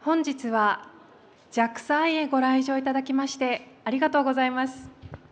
本日は JAXA へご来場いただきましてありがとうございます。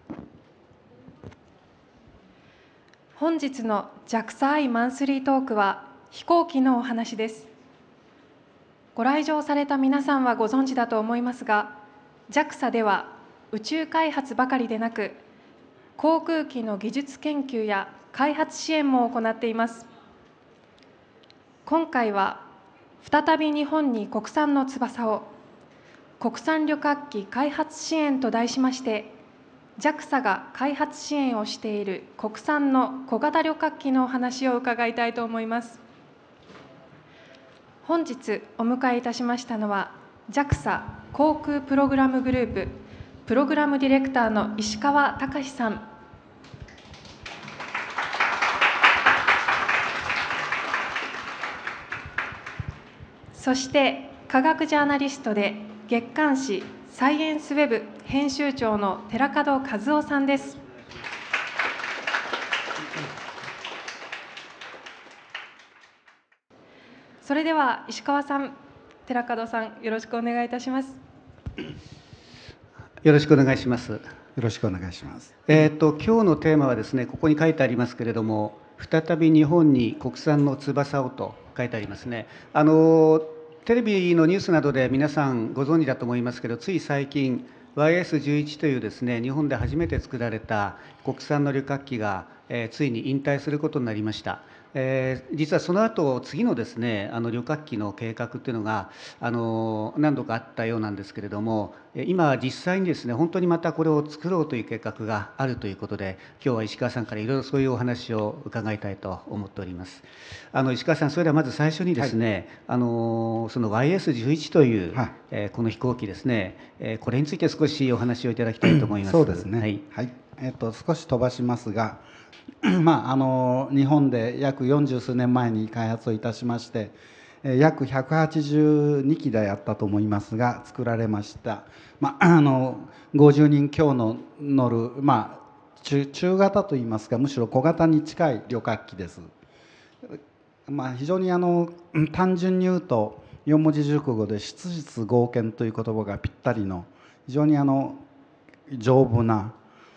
本日の JAXA マンスリートークは飛行機のお話です。ご来場された皆さんはご存知だと思いますが、 JAXA では宇宙開発ばかりでなく、航空機の技術研究や開発支援も行っています。今回は再び日本に国産の翼を、国産旅客機開発支援と題しまして、 JAXA が開発支援をしている国産の小型旅客機のお話を伺いたいと思います。本日お迎えいたしましたのは JAXA 航空プログラムグループプログラムディレクターの石川隆さん、そして科学ジャーナリストで月刊誌サイエンスウェブ編集長の寺門和夫さんです。それでは石川さん、寺門さん、よろしくお願いいたします。 よろしくお願いします。 よろしくお願いします。 今日のテーマはですね、ここに書いてありますけれども、再び日本に国産の翼をと書いてありますね。テレビのニュースなどで皆さんご存知だと思いますけど、つい最近 YS11 というですね、日本で初めて作られた国産の旅客機が、ついに引退することになりました。実はその後次のですね、旅客機の計画っていうのが何度かあったようなんですけれども、今実際にですね、本当にまたこれを作ろうという計画があるということで、今日は石川さんからいろいろそういうお話を伺いたいと思っております。石川さん、それではまず最初にですね、その YS11 という、この飛行機ですね、これについて少しお話をいただきたいと思います。 そうですね。はい。少し飛ばしますが、日本で約40数年前に開発をいたしまして、約182機であったと思いますが作られました。50人強の乗る、中型といいますか、むしろ小型に近い旅客機です。非常に単純に言うと4文字熟語で質実剛健という言葉がぴったりの非常に丈夫な、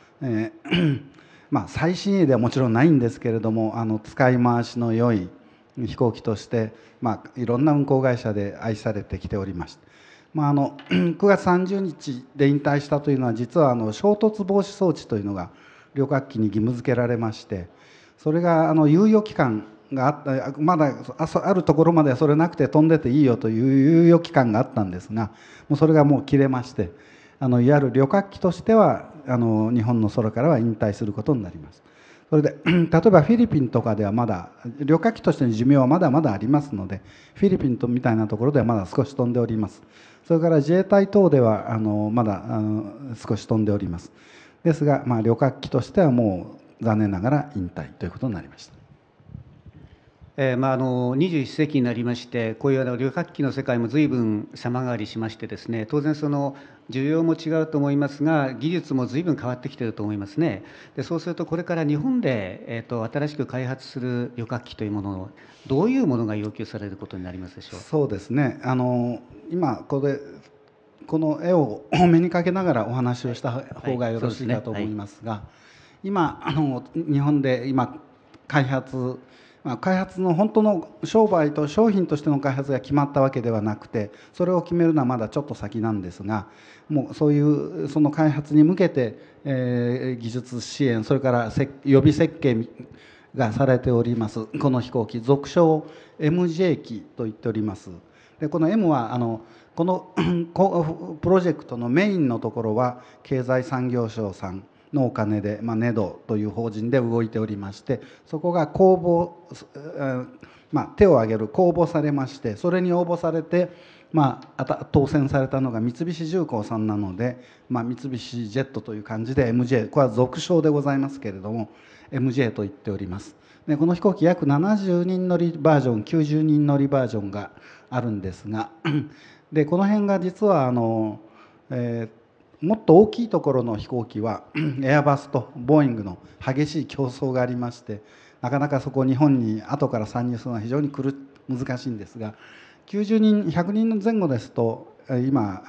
最新鋭ではもちろんないんですけれども、使い回しの良い飛行機として、いろんな運航会社で愛されてきておりました。9月30日で引退したというのは、実は衝突防止装置というのが旅客機に義務付けられまして、それが猶予期間があった、まだあるところまではそれなくて飛んでていいよという猶予期間があったんですが、もうそれがもう切れまして、いわゆる旅客機としては日本の空からは引退することになります。それで例えばフィリピンとかではまだ旅客機としての寿命はまだまだありますので、フィリピンみたいなところではまだ少し飛んでおります。それから自衛隊等ではまだ少し飛んでおります。ですが、旅客機としてはもう残念ながら引退ということになりました。 21世紀になりまして、こういう旅客機の世界も随分様変わりしましてですね、当然その需要も違うと思いますが、技術も随分変わってきていると思いますね。でそうすると、これから日本で、新しく開発する旅客機というものを、どういうものが要求されることになりますでしょう。 そうですね、今この絵を目にかけながらお話をした方がよろしいかと思いますが、今日本で開発の本当の商売と商品としての開発が決まったわけではなくて、それを決めるのはまだちょっと先なんですが、もうそういうその開発に向けて、技術支援、それから予備設計がされておりますこの飛行機、俗称 MJ 機と言っております。でこの M はこのプロジェクトのメインのところは経済産業省さんのお金で、NEDO という法人で動いておりまして、そこが公募、手を挙げる公募されまして、それに応募されて、当選されたのが三菱重工さんなので、三菱ジェットという感じで MJ、 これは俗称でございますけれども MJ と言っております。でこの飛行機約70人乗りバージョン、90人乗りバージョンがあるんですが、でこの辺が実はもっと大きいところの飛行機はエアバスとボーイングの激しい競争がありまして、なかなかそこ日本に後から参入するのは非常に難しいんですが、 90人100人の前後ですと今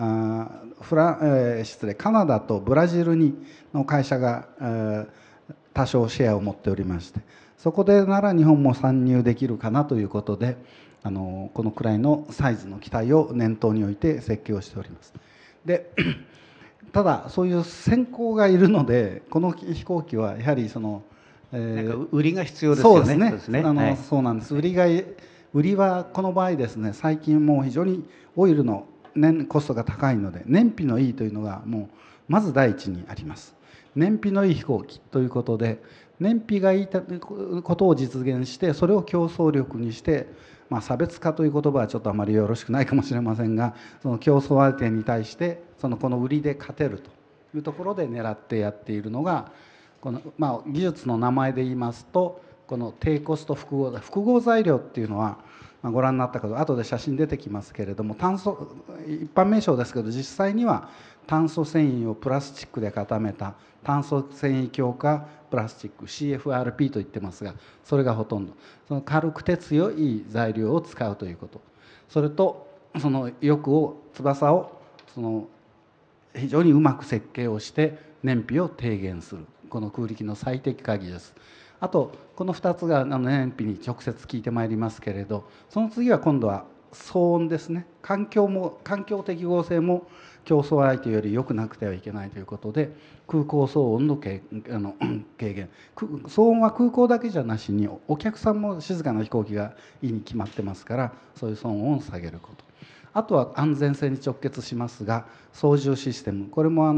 カナダとブラジルの会社が多少シェアを持っておりまして、そこでなら日本も参入できるかなということでこのくらいのサイズの機体を念頭に置いて設計をしております。でただそういう先行がいるので、この飛行機はやはりなんか売りが必要ですよね。 そうですね。そうなんです。売りはこの場合ですね、最近もう非常にオイルのコストが高いので、燃費のいいというのがもうまず第一にあります。燃費のいい飛行機ということで、燃費がいいことを実現して、それを競争力にして、差別化という言葉はちょっとあまりよろしくないかもしれませんが、その競争相手に対してこの売りで勝てるというところで狙ってやっているのがこの、技術の名前で言いますと、この低コスト複合材料っていうのは、ご覧になったこと後で写真出てきますけれども、一般名称ですけど、実際には炭素繊維をプラスチックで固めた炭素繊維強化プラスチック CFRP と言ってますが、それがほとんど。その軽くて強い材料を使うということ、それとその翼を非常にうまく設計をして燃費を低減する、この空力の最適化技術。あとこの2つが燃費に直接効いてまいりますけれど、その次は今度は騒音ですね。環境適合性も競争相手より良くなくてはいけないということで、空港騒音の軽減。騒音は空港だけじゃなしにお客さんも静かな飛行機がいいに決まってますから、そういう騒音を下げること。あとは安全性に直結しますが、操縦システム、これも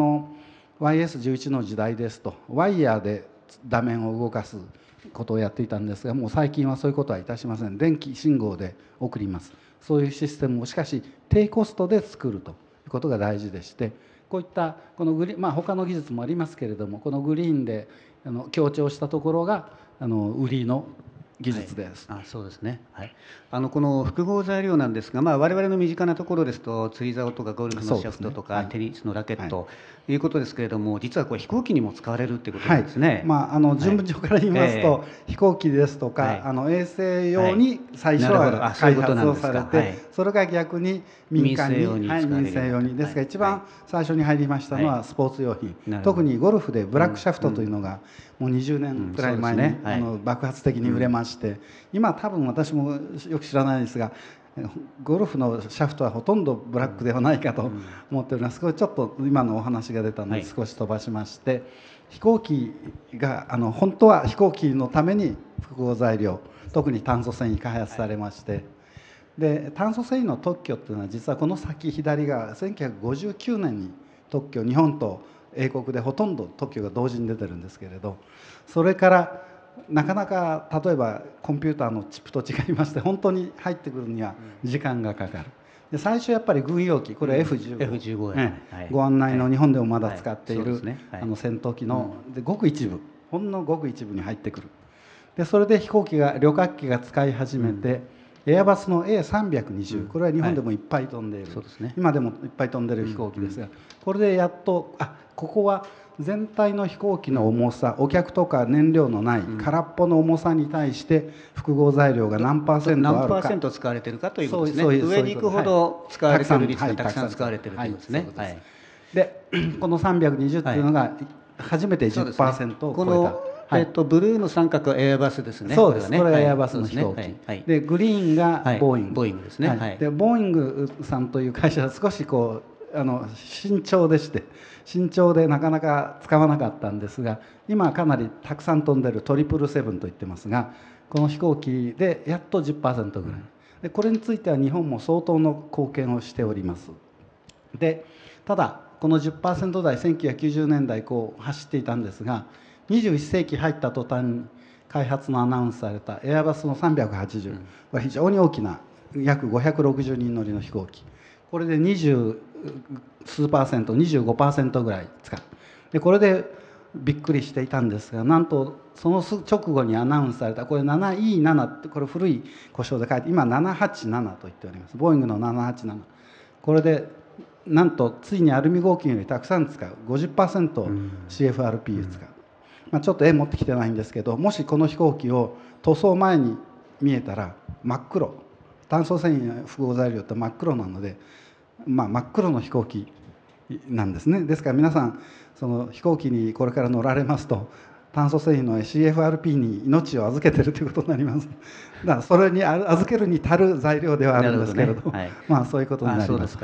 YS11 の時代ですとワイヤーで座面を動かすことをやっていたんですが、もう最近はそういうことはいたしません。電気信号で送ります。そういうシステムをしかし低コストで作るということが大事でして、こういったこの他の技術もありますけれども、このグリーンで強調したところが売りの技術です。 そうですね。この複合材料なんですが、我々の身近なところですと釣り竿とかゴルフのシャフトとか、テニスのラケットということですけれども、実はこれ飛行機にも使われるっていうことなんですね。 順文上から言いますと、飛行機ですとか、衛星用に最初は開発をされて、それが逆に民間に民生用にですが、一番最初に入りましたのはスポーツ用品、特にゴルフでブラックシャフトというのがもう20年くらい前に爆発的に売れまして、今多分私もよく知らないですが、ゴルフのシャフトはほとんどブラックではないかと思っております。これちょっと今のお話が出たので少し飛ばしまして、飛行機が本当は飛行機のために複合材料、特に炭素繊維開発されまして、で炭素繊維の特許っていうのは実はこの先左が1959年に特許、日本と英国でほとんど特許が同時に出てるんですけれど、それからなかなか例えばコンピューターのチップと違いまして、本当に入ってくるには時間がかかる。で最初やっぱり軍用機、これは F15、ご案内の日本でもまだ使っている戦闘機のごく一部、ほんのごく一部に入ってくる。でそれで旅客機が使い始めて、エアバスの A320、これは日本でもいっぱい飛んでいる、今でもいっぱい飛んでいる飛行機ですが、これでやっとここは全体の飛行機の重さ、お客とか燃料のない空っぽの重さに対して複合材料が何パーセントあるか、 何パーセント使われているかということですね。上に行くほど使われている率がたくさん使われているということですね。 でこの320っていうのが初めて 10% を超えた。 ブルーの三角はエアバスですね。 そうです。これはエアバスの飛行機。でグリーンがボーイング。 ボーイングですね。 でボーイングさんという会社は少し慎重でして、慎重でなかなか使わなかったんですが、今かなりたくさん飛んでる777と言ってますが、この飛行機でやっと 10% ぐらいで、これについては日本も相当の貢献をしております。でただこの 10% 台1990年代走っていたんですが、21世紀入った途端に開発のアナウンスされたエアバスの380、これ非常に大きな約560人乗りの飛行機、これで20数パーセント 25% ぐらい使う。でこれでびっくりしていたんですが、なんとその直後にアナウンスされた、これ 7E7 って、これ古い故障で書いて今787と言っております。ボーイングの787、これでなんとついにアルミ合金よりたくさん使う 50% CFRP を使う。ちょっと絵持ってきてないんですけど、もしこの飛行機を塗装前に見えたら真っ黒、 炭素繊維複合材料って真っ黒なので、真っ黒の飛行機なんですね。ですから皆さんその飛行機にこれから乗られますと、炭素繊維の CFRP に命を預けてるということになります。だからそれに預けるに足る材料ではあるんですけれど、そういうことになります。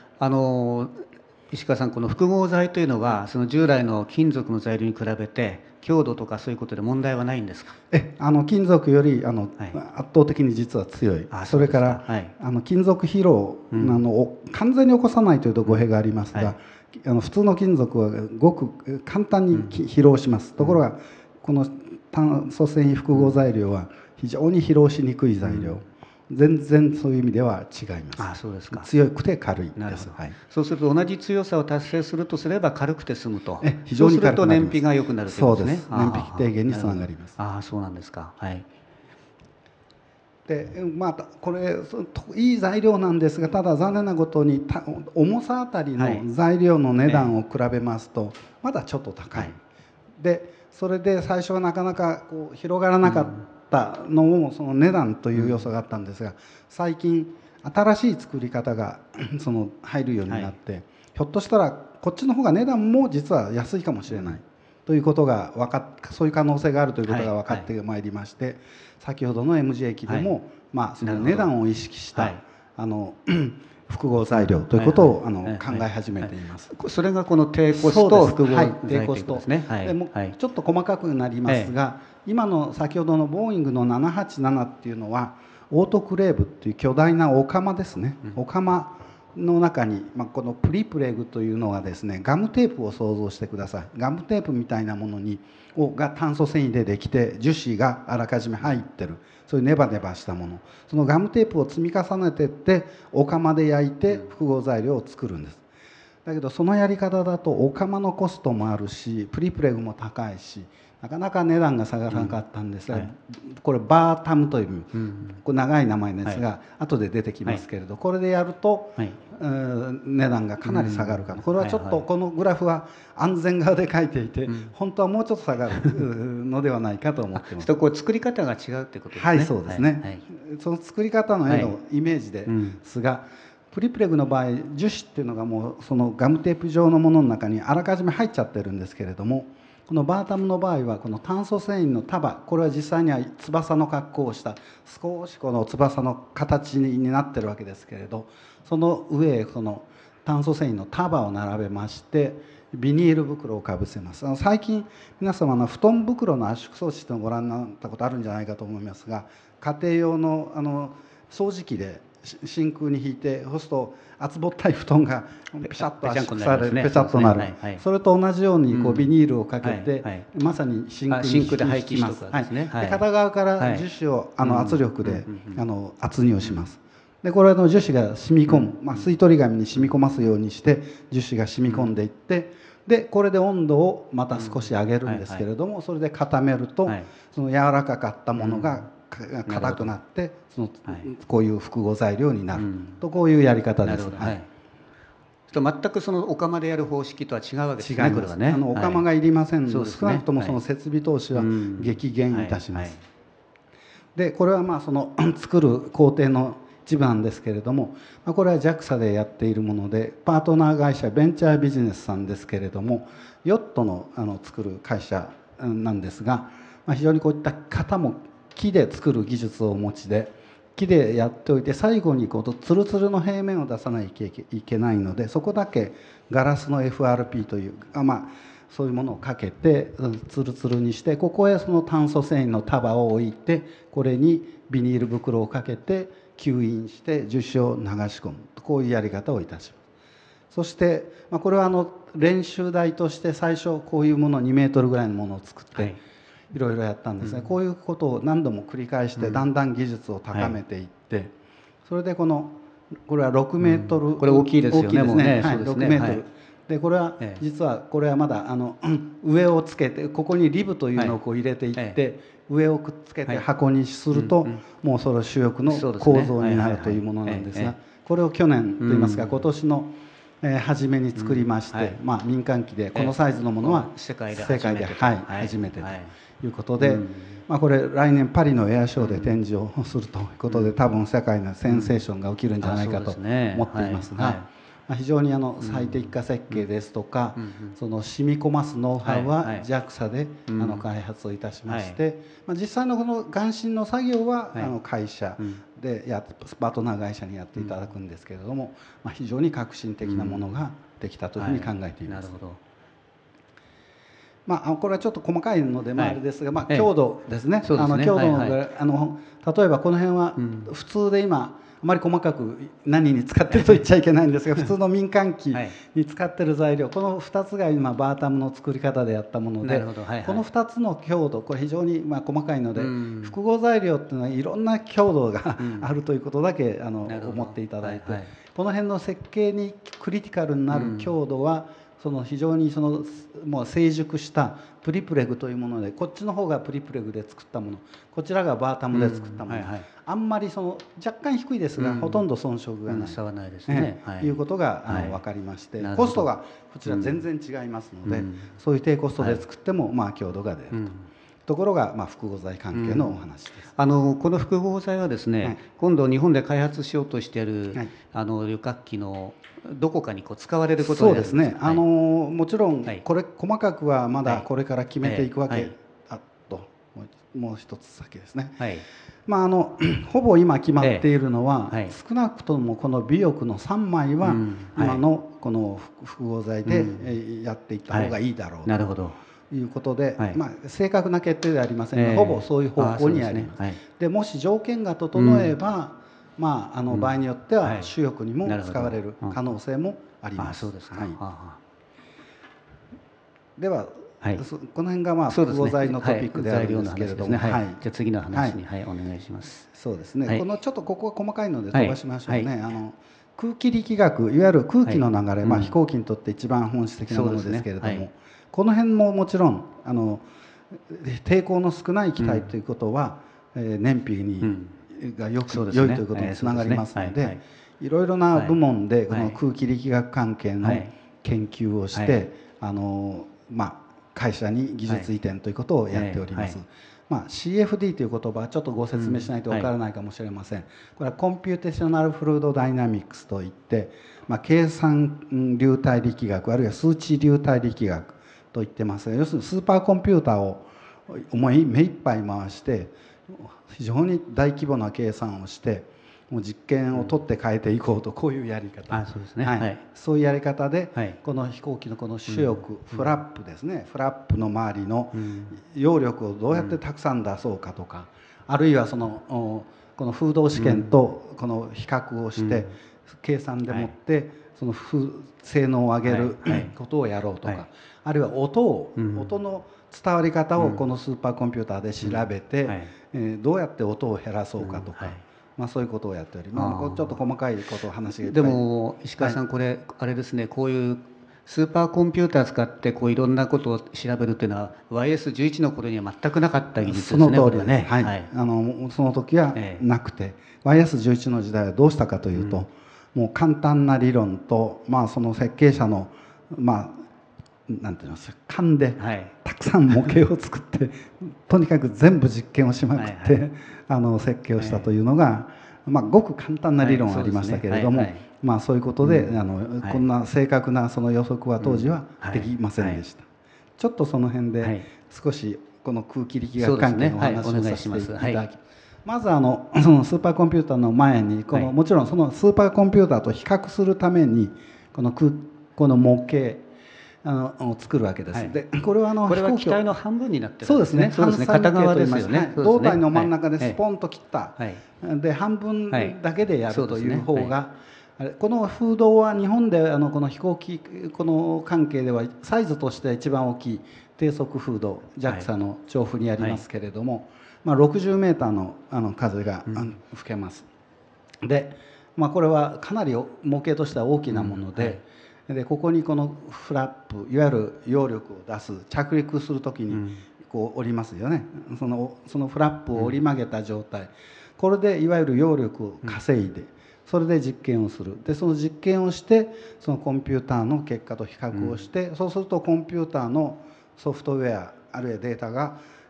石川さん、この複合材というのはその従来の金属の材料に比べて強度とかそういうことで問題はないんですか？ 金属より圧倒的に実は強い。それから、金属疲労を完全に起こさないというと語弊がありますが、普通の金属はごく簡単に疲労します。ところがこの炭素繊維複合材料は非常に疲労しにくい材料、全然そういう意味では違います。 そうですか。 強くて軽いです。 そうすると同じ強さを達成するとすれば軽くて済むと。 非常に軽くなります。そうすると燃費が良くなるということですね。 そうです。燃費低減につながります。 そうなんですか。 でこれいい材料なんですが、ただ残念なことに重さあたりの材料の値段を比べますとまだちょっと高い。でそれで最初はなかなか広がらなかったのもその値段という要素があったんですが、最近新しい作り方が入るようになって、ひょっとしたらこっちの方が値段も実は安いかもしれないということがそういう可能性があるということが分かってまいりまして、先ほどの MJ 機でもその値段を意識した複合材料ということを考え始めています。 それがこの低コスト複合材料低コストでもちょっと細かくなりますが、今の先ほどのボーイングの787っていうのはオートクレーブっていう巨大なお釜ですね。お釜の中に、このプリプレグというのはですね、ガムテープを想像してください。ガムテープみたいなものが炭素繊維でできて樹脂があらかじめ入ってる、そういうネバネバしたもの、そのガムテープを積み重ねていってお釜で焼いて複合材料を作るんです。だけどそのやり方だとお釜のコストもあるし、プリプレグも高いし、なかなか値段が下がらなかったんですが、これバータムという、これ長い名前ですが、後で出てきますけれど、これでやると、値段がかなり下がるかな。これはちょっとこのグラフは安全側で書いていて、本当はもうちょっと下がるのではないかと思ってます。 これ作り方が違うってことですね。 そうですね。その作り方の絵のイメージですが、プリプレグの場合樹脂っていうのがもうそのガムテープ状のものの中にあらかじめ入っちゃってるんですけれども、このバータムの場合はこの炭素繊維の束、これは実際には翼の格好をした少しこの翼の形になってるわけですけれど、その上へこの炭素繊維の束を並べましてビニール袋をかぶせます。最近皆様の布団袋の圧縮装置というのをご覧になったことあるんじゃないかと思いますが、家庭用の掃除機で真空に引いて、そうすると厚ぼったい布団がペシャッと圧縮される、ペチャッとなる、それと同じようにビニールをかけてまさに真空にで配置します。 片側から樹脂を圧力で圧入します。でこれの樹脂が染み込む、吸い取り紙に染み込ますようにして樹脂が染み込んでいって、でこれで温度をまた少し上げるんですけれども、それで固めるとその柔らかかったものが硬くなってこういう複合材料になると、こういうやり方です。 全くそのお釜でやる方式とは違うわけですね。 違います。お釜がいりませんので、少なくともその設備投資は激減いたします。でこれはその作る工程の一部なんですけれども、これは JAXA でやっているもので、パートナー会社ベンチャービジネスさんですけれども、ヨットの作る会社なんですが、非常にこういった型も木で作る技術をお持ちで、木でやっておいて最後にツルツルの平面を出さないといけないので、そこだけガラスの FRP というそういうものをかけてツルツルにして、ここへその炭素繊維の束を置いて、これにビニール袋をかけて吸引して樹脂を流し込む、こういうやり方をいたします。そしてこれは練習台として最初こういうもの2メートルぐらいのものを作っていろいろやったんですね。こういうことを何度も繰り返してだんだん技術を高めていって、それでこれは6メートル、 これ大きいですよね。 大きいですね。6メートルで、これは実はこれはまだ上をつけて、ここにリブというのを入れていって上をくっつけて箱にすると、もうそれ主翼の構造になるというものなんですが、これを去年といいますか今年の初めに作りまして、民間機でこのサイズのものは世界で初めてということで、 これ来年パリのエアショーで展示をするということで、多分世界のセンセーションが起きるんじゃないかと思っていますが、非常に最適化設計ですとか、その染み込ますノウハウは JAXA で開発をいたしまして、実際のこの眼芯の作業は会社でパートナー会社にやっていただくんですけれども、非常に革新的なものができたというふうに考えています。これはちょっと細かいのであれですが、強度ですね。強度の例えばこの辺は普通で今あまり細かく何に使ってると言っちゃいけないんですが、普通の民間機に使ってる材料、この2つが今バータムの作り方でやったもので、この2つの強度、これ非常に細かいので、複合材料っていうのはいろんな強度があるということだけ思っていただいて、この辺の設計にクリティカルになる強度は非常にもう成熟したプリプレグというもので、こっちの方がプリプレグで作ったもの、こちらがバータムで作ったもの、あんまり若干低いですが、ほとんど遜色がないということが分かりまして、コストがこちら全然違いますので、そういう低コストで作っても強度が出るところが複合材関係のお話です。 この複合材はですね、今度日本で開発しようとしている旅客機のどこかに使われることになるんですか。 そうですね。もちろんこれ細かくはまだこれから決めていくわけ。もう一つ先ですね。ほぼ今決まっているのは、少なくともこの尾翼の3枚は今のこの複合材でやっていった方がいいだろうということで、正確な決定ではありませんが、ほぼそういう方向にあります。でもし条件が整えば、場合によっては主翼にも使われる可能性もあります。ではこの辺が複合材のトピックであるんですけれども、 じゃあ次の話にお願いします。 そうですね。このちょっとここは細かいので飛ばしましょうね。空気力学、いわゆる空気の流れ、飛行機にとって一番本質的なものですけれども、この辺ももちろん抵抗の少ない機体ということは燃費が良いということにつながりますので、いろいろな部門でこの空気力学関係の研究をして会社に技術移転ということをやっております。CFD という言葉はちょっとご説明しないとわからないかもしれません。これはコンピューテーショナルフルードダイナミクスといって、計算流体力学あるいは数値流体力学と言ってますが、要するにスーパーコンピューターを目いっぱい回して非常に大規模な計算をしてもう実験を取って変えていこうと、こういうやり方、そういうやり方で、この飛行機のこの主翼、フラップですね、フラップの周りの揚力をどうやってたくさん出そうかとか、あるいはこの風洞試験とこの比較をして計算でもってその性能を上げることをやろうとか、あるいは音の伝わり方をこのスーパーコンピューターで調べてどうやって音を減らそうかとか、そういうことをやっており、ちょっと細かいことを話がでも石川さん、これあれですね、こういうスーパーコンピューター使っていろんなことを調べるっていうのは YS11 の頃には全くなかった技術ですね。 その通りです。その時はなくて、YS11 の時代はどうしたかというと、もう簡単な理論と、その設計者のなんて言いますか、勘でたくさん模型を作ってとにかく全部実験をしまくって設計をしたというのが、ごく簡単な理論はありましたけれども、そういうことでこんな正確なその予測は当時はできませんでした。ちょっとその辺で少しこの空気力学関係のお話をさせていただき、まずそのスーパーコンピューターの前にもちろんそのスーパーコンピューターと比較するためにこの模型を作るわけです。でこれは機体の半分になってるそうですね。 片側ですよね。 胴体の真ん中でスポンと切ったで半分だけでやるという方が、この風洞は日本でこの飛行機この関係ではサイズとして一番大きい低速風洞 JAXA の調布にありますけれども、60メーターの風が吹けます。でこれはかなり模型としては大きなもので。ここにこのフラップ、いわゆる揚力を出す着陸するときに折りますよね。そのフラップを折り曲げた状態、これでいわゆる揚力を稼いでそれで実験をする。でその実験をしてそのコンピューターの結果と比較をして、そうするとコンピューターのソフトウェアあるいはデータが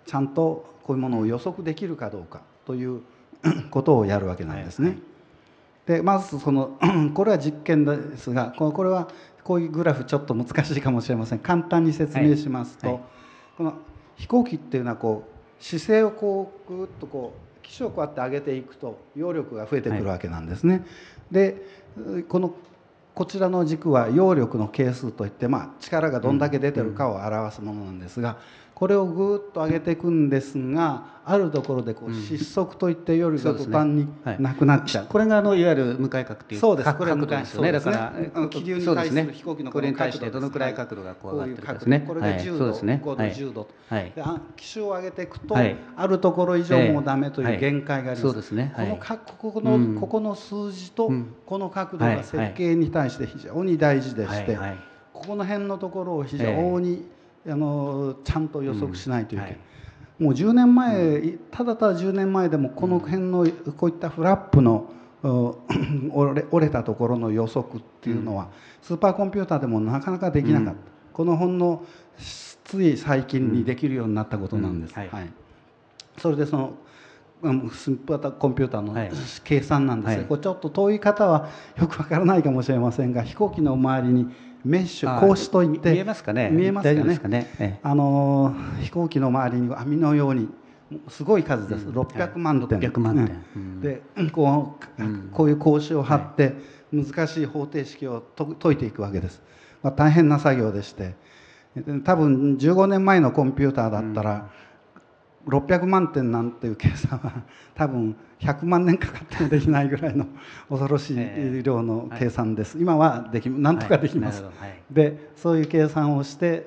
ちゃんとこういうものを予測できるかどうかということをやるわけなんですね。でまずこれは実験ですが、これはこういうグラフちょっと難しいかもしれません。簡単に説明しますと、この飛行機っていうのは姿勢をぐっと機首をこうやって上げていくと揚力が増えてくるわけなんですね。でこちらの軸は揚力の係数といって、力がどんだけ出てるかを表すものなんですが、これをぐっと上げていくんですが、あるところで失速といって揚力が途端になくなっちゃう。 これがいわゆる向かい角という角度ですよね。だから気流に対する飛行機のこれに対してどのくらい角度がこう上がってるかですね。 これが10度、5度、10度と機種を上げていくと、あるところ以上もうダメという限界があります。ここの数字とこの角度が設計に対して非常に大事でして、ここの辺のところを非常にちゃんと予測しないといけない。もう10年前、ただ10年前でもこの辺のこういったフラップの折れたところの予測っていうのはスーパーコンピューターでもなかなかできなかった。このほんのつい最近にできるようになったことなんです。それでスーパーコンピューターの計算なんですが、これちょっと遠い方はよくわからないかもしれませんが、飛行機の周りにメッシュ格子といって見えますかね。 飛行機の周りに網のようにすごい数です。600万点。でこういう格子を張って難しい方程式を解いていくわけです。大変な作業でして、多分15年前のコンピューターだったら600万点なんていう計算は多分100万年かかってもできないぐらいの恐ろしい量の計算です。今はなんとかできます。でそういう計算をして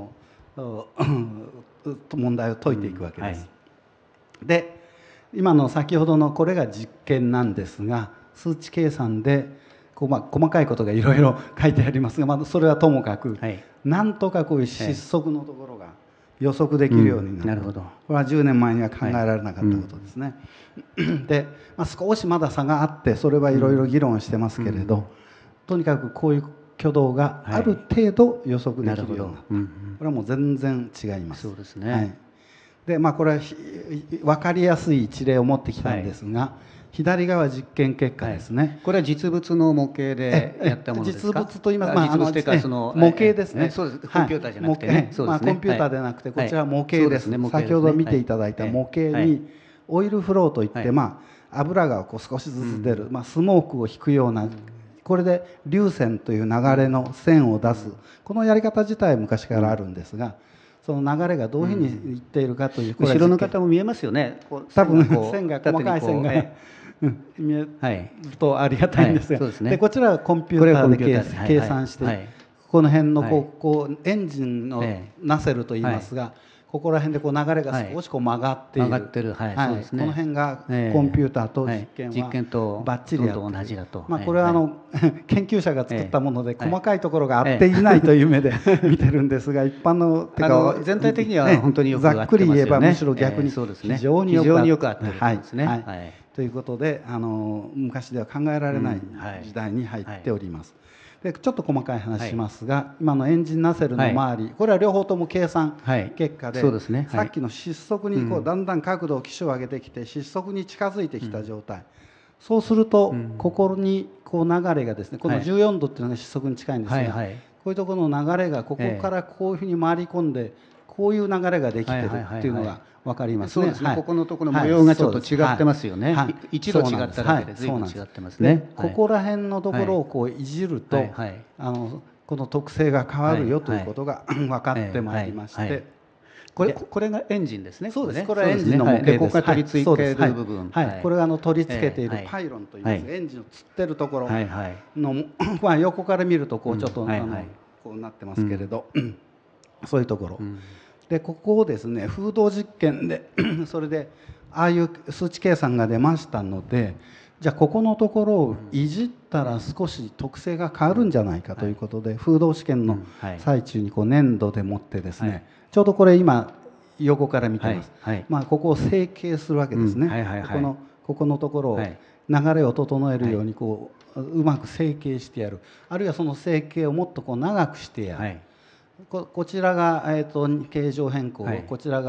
問題を解いていくわけです。で今の先ほどのこれが実験なんですが、数値計算で細かいことがいろいろ書いてありますが、それはともかく、なんとかこういう失速のところが予測できるようになる。これは10年前には考えられなかったことですね。で、少しまだ差があってそれはいろいろ議論してますけれど、とにかくこういう挙動がある程度予測できるようになった。これはもう全然違います。 そうですね。 でこれは分かりやすい一例を持ってきたんですが、左側実験結果ですね。 これは実物の模型でやったものですか。 実物と言いますか模型ですね。 そうです。コンピューターじゃなくてね。 コンピューターでなくてこちら模型です。先ほど見ていただいた模型にオイルフローといって油が少しずつ出るスモークを引くような、これで流線という流れの線を出す、このやり方自体は昔からあるんですが、その流れがどういうふうにいっているかという、 後ろの方も見えますよね。 多分線が細かい線が見えるとありがたいんですが、でこちらはコンピューターで計算して、この辺のエンジンのナセルといいますが、ここら辺で流れが少し曲がっている、この辺がコンピューターと実験はバッチリ同じだと。これは研究者が作ったもので細かいところが合っていないという目で見てるんですが、一般の全体的には本当によく合ってますよね。 ざっくり言えばむしろ逆に非常によく合ってるんですね。 ということで昔では考えられない時代に入っております。でちょっと細かい話しますが、今のエンジンナセルの周り、これは両方とも計算結果で、さっきの失速にだんだん角度を機首を上げてきて失速に近づいてきた状態、そうするとここに流れがですね、この14度っていうのが失速に近いんですが、こういうところの流れがここからこういうふうに回り込んでこういう流れができてるっていうのが分かりますね。 ここのところの模様がちょっと違ってますよね。一度違っただけで随分違ってますね。 ここら辺のところをいじるとこの特性が変わるよということが分かってまいりまして、 これがエンジンですね。 そうです。これはエンジンの模型です。 ここが取り付いている部分。 これが取り付けているパイロンといいます。エンジンをつってるところの横から見るとちょっとこうなってますけれど、そういうところ。でここをですね風洞実験でそれでああいう数値計算が出ましたので、じゃあここのところをいじったら少し特性が変わるんじゃないかということで、風洞試験の最中に粘土でもってですね、ちょうどこれ今横から見てます、ここを成形するわけですね。ここのところを流れを整えるようにうまく成形してやる、あるいはその成形をもっと長くしてやる。こちらが形状変更、こちらが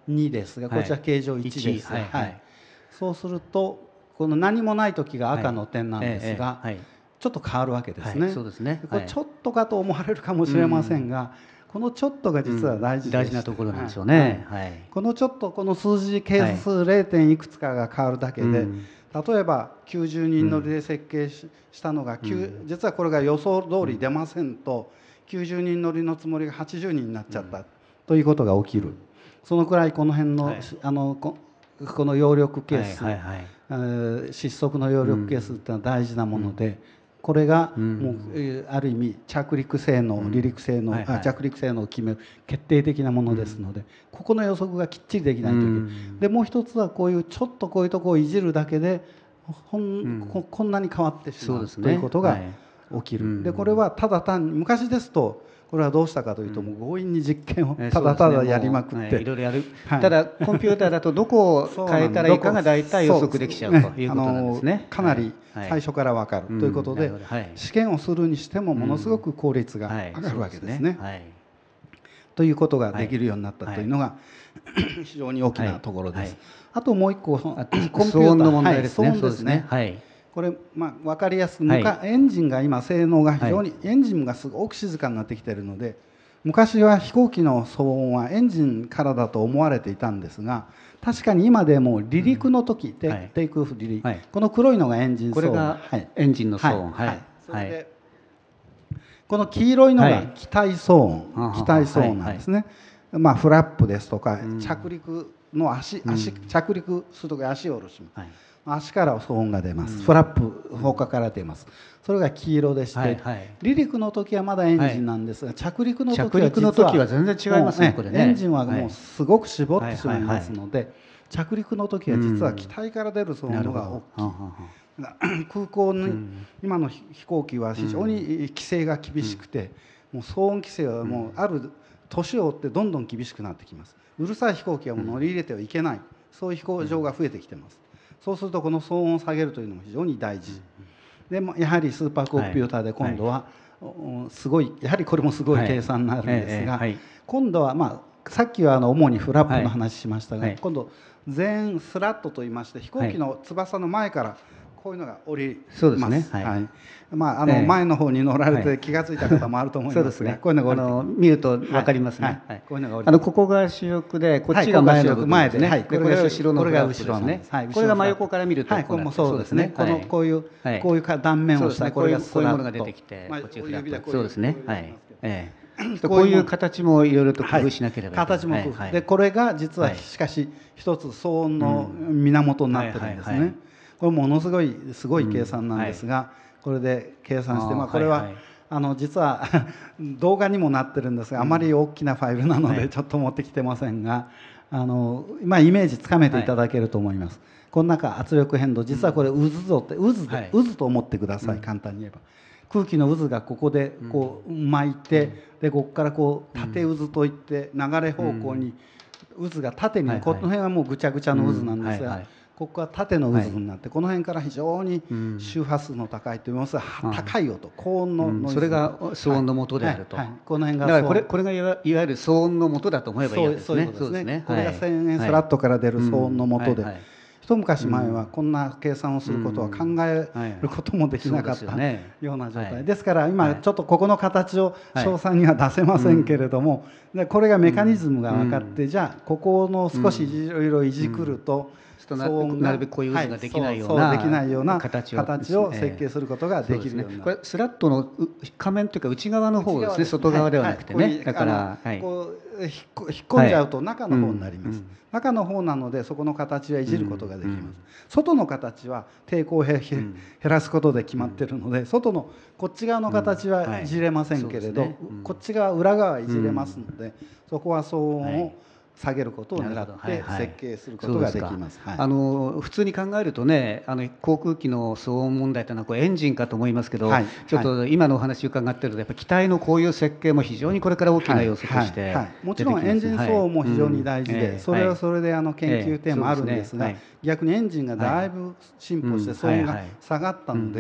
2ですが、こちら形状1です。そうするとこの何もない時が赤の点なんですが、ちょっと変わるわけですね。 そうですね。 これちょっとかと思われるかもしれませんが、このちょっとが実は大事で、 大事なところなんですよね。 このちょっと、この数字係数 0. いくつかが変わるだけで、例えば90人乗りで設計したのが、実はこれが予想通り出ませんと、90人乗りのつもりが80人になっちゃったということが起きる。そのくらいこの辺の、この揚力係数、失速の揚力係数っていうのは大事なもので、これがもうある意味着陸性能、離陸性能、着陸性能を決める決定的なものですので、ここの予測がきっちりできないといけない。でもう一つはこういうちょっとこういうところをいじるだけでこんなに変わってしまうということが起きる。でこれはただ単に昔ですとこれはどうしたかというと、もう強引に実験をただただやりまくって、 いろいろやる。ただコンピューターだとどこを変えたらいいかが大体予測できちゃうということなんですね。 かなり最初から分かるということで、試験をするにしてもものすごく効率が上がるわけですね。ということができるようになったというのが非常に大きなところです。あともう一個、コンピューター、 騒音の問題ですね。 騒音ですね。これ分かりやすく、エンジンが今性能が非常に、エンジンがすごく静かになってきているので、昔は飛行機の騒音はエンジンからだと思われていたんですが、確かに今でも離陸の時、テイクオフ離陸、この黒いのがエンジン騒音、 これがエンジンの騒音。 それでこの黄色いのが機体騒音、機体騒音なんですね。フラップですとか着陸の着陸するとき足を下ろします。足から騒音が出ます。フラップ他から出ます。それが黄色でして、離陸の時はまだエンジンなんですが、着陸の時は全然違いますね。これね。 エンジンはもうすごく絞ってしまいますので、着陸の時は実は機体から出る騒音が大きい。空港に今の飛行機は非常に規制が厳しくて、もう騒音規制はもうある年を追ってどんどん厳しくなってきます。うるさい飛行機はもう乗り入れてはいけない、そういう飛行場が増えてきてます。そうするとこの騒音を下げるというのも非常に大事で、もやはりスーパーコンピューターで今度はすごい、やはりこれもすごい計算になるんですが、今度はさっきは主にフラップの話しましたが、今度全スラットといいまして、飛行機の翼の前からこういうのが降ります。前の方に乗られて気が付いた方もあると思いますが、こういうのが降りて見ると分かりますね。ここが主翼で、こっちが前の部分ですね。これが後ろのフラップですね。これが真横から見るとこうそうですね。こういう断面をしたこういうものが出てきて、こっちフラップ。そうですね。こういう形もいろいろと工夫しなければいけない。 形も工夫で、これが実はしかし一つ騒音の源になってるんですね。これものすごい計算なんですが、これで計算して、これは実は動画にもなってるんですが、あまり大きなファイルなのでちょっと持ってきてませんが、イメージつかめていただけると思います。この中圧力変動、実はこれ渦と思ってください。簡単に言えば空気の渦がここでこう巻いて、でここからこう縦渦といって流れ方向に渦が縦に、この辺はもうぐちゃぐちゃの渦なんですが、ここは縦の渦になって、この辺から非常に周波数の高いといいますか、高い音、高音のノイズ、 それが騒音の元であると。 この辺がだからこれがいわゆる騒音の元だと思えばいいわけですね。 そうですね。これが1000円スラットから出る騒音の元で、一昔前はこんな計算をすることは考えることもできなかったような状態ですから、今ちょっとここの形を詳細には出せませんけれども、これがメカニズムが分かって、じゃあここの少しいろいろいじくるとなるべくこういう渦ができないような形を設計すすることができるようになる。 これスラットの仮面というか内側の方ですね、外側ではなくてね。だからこう引っ込んじゃうと中の方になります。中の方なのでそこの形はいじることができます。外の形は抵抗を減らすことで決まっているので、外のこっち側の形はいじれませんけれど、こっち側裏側はいじれますので、そこは騒音を下げることを狙って設計することができます。 普通に考えるとね、航空機の騒音問題というのはエンジンかと思いますけど、ちょっと今のお話伺ってるとやっぱ機体のこういう設計も非常にこれから大きな要素としてもちろんエンジン騒音も非常に大事で、それはそれで研究テーマあるんですが、逆にエンジンがだいぶ進歩して騒音が下がったので、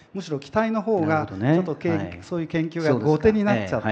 むしろ機体の方がちょっとそういう研究が後手になっちゃって、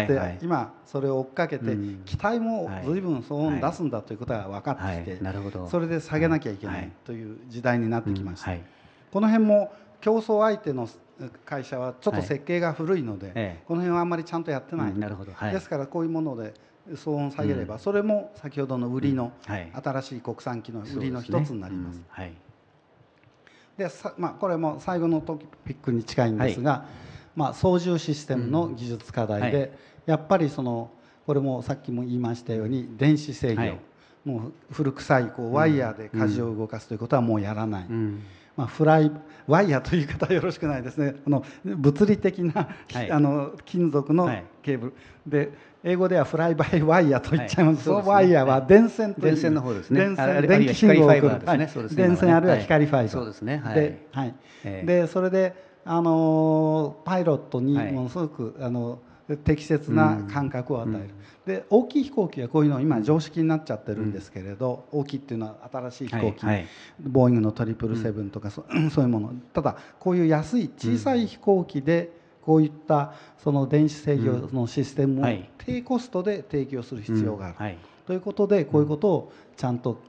今それを追っかけて、機体も随分騒音出すんだということが分かってきて、それで下げなきゃいけないという時代になってきました。この辺も競争相手の会社はちょっと設計が古いので、この辺はあんまりちゃんとやってない。ですからこういうもので騒音を下げれば、それも先ほどの売りの新しい国産機の売りの一つになります。でこれも最後のトピックに近いんですが、操縦システムの技術課題で、やっぱりこれもさっきも言いましたように電子制御、もう古臭いワイヤーで舵を動かすということはもうやらない。ワイヤーという言い方はよろしくないですね。物理的な金属のケーブルで、英語ではフライバイワイヤーと言っちゃいます。そのワイヤーは電線という、電線の方ですね。電気信号を送る電線あるいは光ファイバー。そうですね。でそれでパイロットにものすごく適切な感覚を与える。で大きい飛行機はこういうの今常識になっちゃってるんですけれど、大きいっていうのは新しい飛行機、ボーイングの777とかそういうもの。ただこういう安い小さい飛行機でこういったその電子制御のシステムを低コストで提供する必要があるということで、こういうことをちゃんと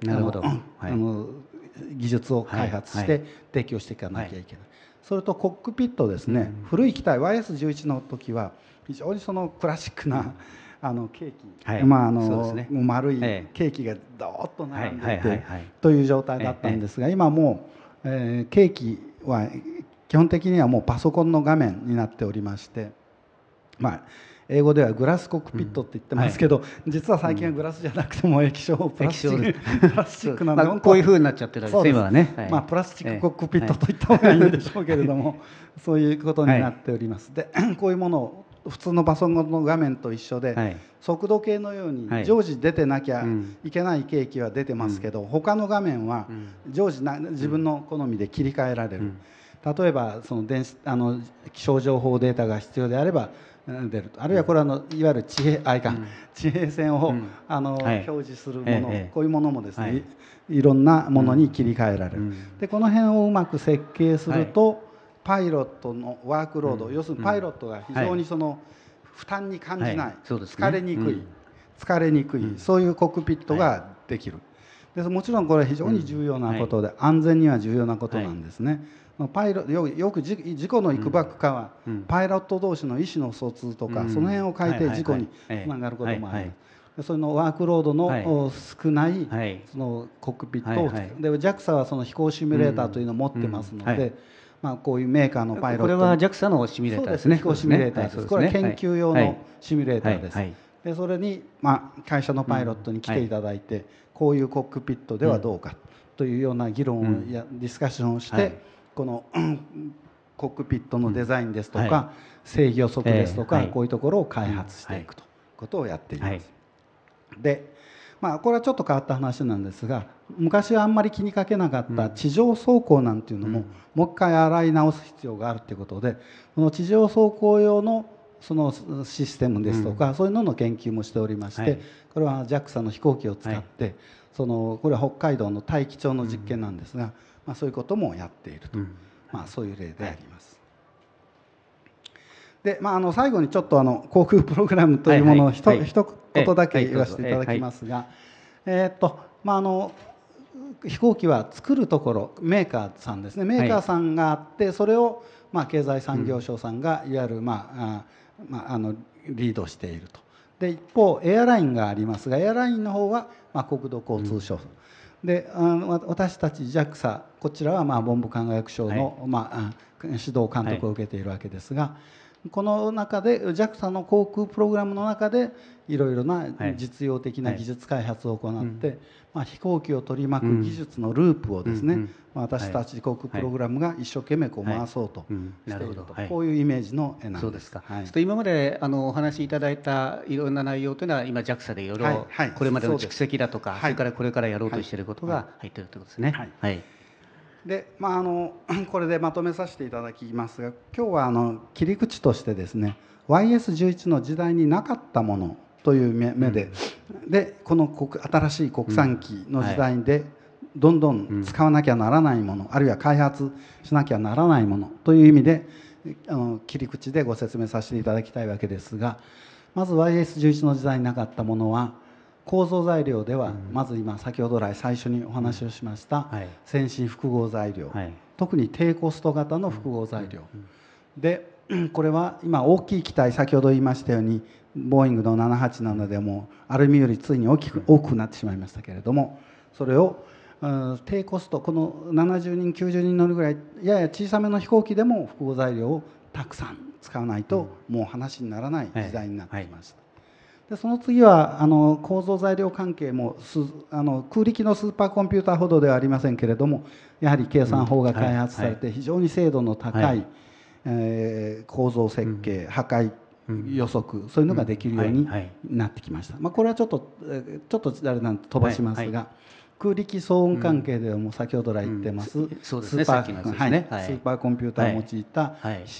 技術を開発して提供していかなきゃいけない。それとコックピットですね。古い機体 YS11 の時は非常にクラシックなケーキ、丸いケーキがドーッと並んでいてという状態だったんですが、今もうケーキは基本的にはもうパソコンの画面になっておりまして、英語ではグラスコックピットって言ってますけど、実は最近はグラスじゃなくても液晶プラスチックなんで、 こういう風になっちゃってるんです今はね。 プラスチックコックピットと言った方がいいんでしょうけれども、そういうことになっております。でこういうものを普通のパソコンの画面と一緒で、速度計のように常時出てなきゃいけないケーキは出てますけど、他の画面は常時自分の好みで切り替えられる。例えば気象情報データが必要であれば出ると、あるいはこれはいわゆる地平線を表示するもの、こういうものもですね、いろんなものに切り替えられる。でこの辺をうまく設計すると、パイロットのワークロード、要するにパイロットが非常に負担に感じない、疲れにくい、そういうコックピットができる。でもちろんこれは非常に重要なことで、安全には重要なことなんですね。よく事故のいくばくかは、パイロット同士の意思の疎通とか、その辺を変えて事故につながることもあります。そのワークロードの少ないそのコックピットをで JAXA はその飛行シミュレーターというのを持ってますので、こういうメーカーのパイロット、 これは JAXA のシミュレーターですね。 飛行シミュレーターです。これは研究用のシミュレーターです。でそれに会社のパイロットに来ていただいて、こういうコックピットではどうかというような議論をディスカッションをして、このコックピットのデザインですとか、制御速ですとか、こういうところを開発していくということをやっています。でこれはちょっと変わった話なんですが、昔はあんまり気にかけなかった地上走行なんていうのも、もう一回洗い直す必要があるということで、この地上走行用のそのシステムですとか、そういうのの研究もしておりまして、これは JAXA の飛行機を使って、これは北海道の大樹町の実験なんですが、そういうこともやっていると、そういう例であります。で最後にちょっと航空プログラムというものを一言だけ言わせていただきますが、飛行機は作るところメーカーさんですね、メーカーさんがあって、それを経済産業省さんがいわゆるリードしていると。で一方エアラインがありますが、エアラインの方は国土交通省で、私たち JAXA こちらは文部科学省の指導監督を受けているわけですが、この中で JAXA の航空プログラムの中でいろいろな実用的な技術開発を行って、飛行機を取り巻く技術のループをですね、私たち航空プログラムが一生懸命回そうとしていると、こういうイメージの絵なんです。 そうですか。今までお話しいただいたいろんな内容というのは、今 JAXA でいろいろこれまでの蓄積だとか、それからこれからやろうとしていることが入っているということですね。 でこれでまとめさせていただきますが、今日は切り口としてですね、 YS11 の時代になかったものという目で、この新しい国産機の時代でどんどん使わなきゃならないもの、あるいは開発しなきゃならないものという意味で切り口でご説明させていただきたいわけですが、まず YS11 の時代になかったものは構造材料では、まず今先ほど来最初にお話をしました先進複合材料、特に低コスト型の複合材料で、これは今大きい機体、先ほど言いましたようにボーイングの787でもアルミよりついに多くなってしまいましたけれども、それを低コスト、この70人90人乗るぐらいやや小さめの飛行機でも複合材料をたくさん使わないともう話にならない時代になってきました。でその次は構造材料関係も空力のスーパーコンピューターほどではありませんけれども、やはり計算法が開発されて非常に精度の高い構造設計、破壊予測、そういうのができるようになってきました。これはちょっとあれなんで飛ばしますが、空力騒音関係ではもう先ほど来言ってますスーパーコンピューターを用いた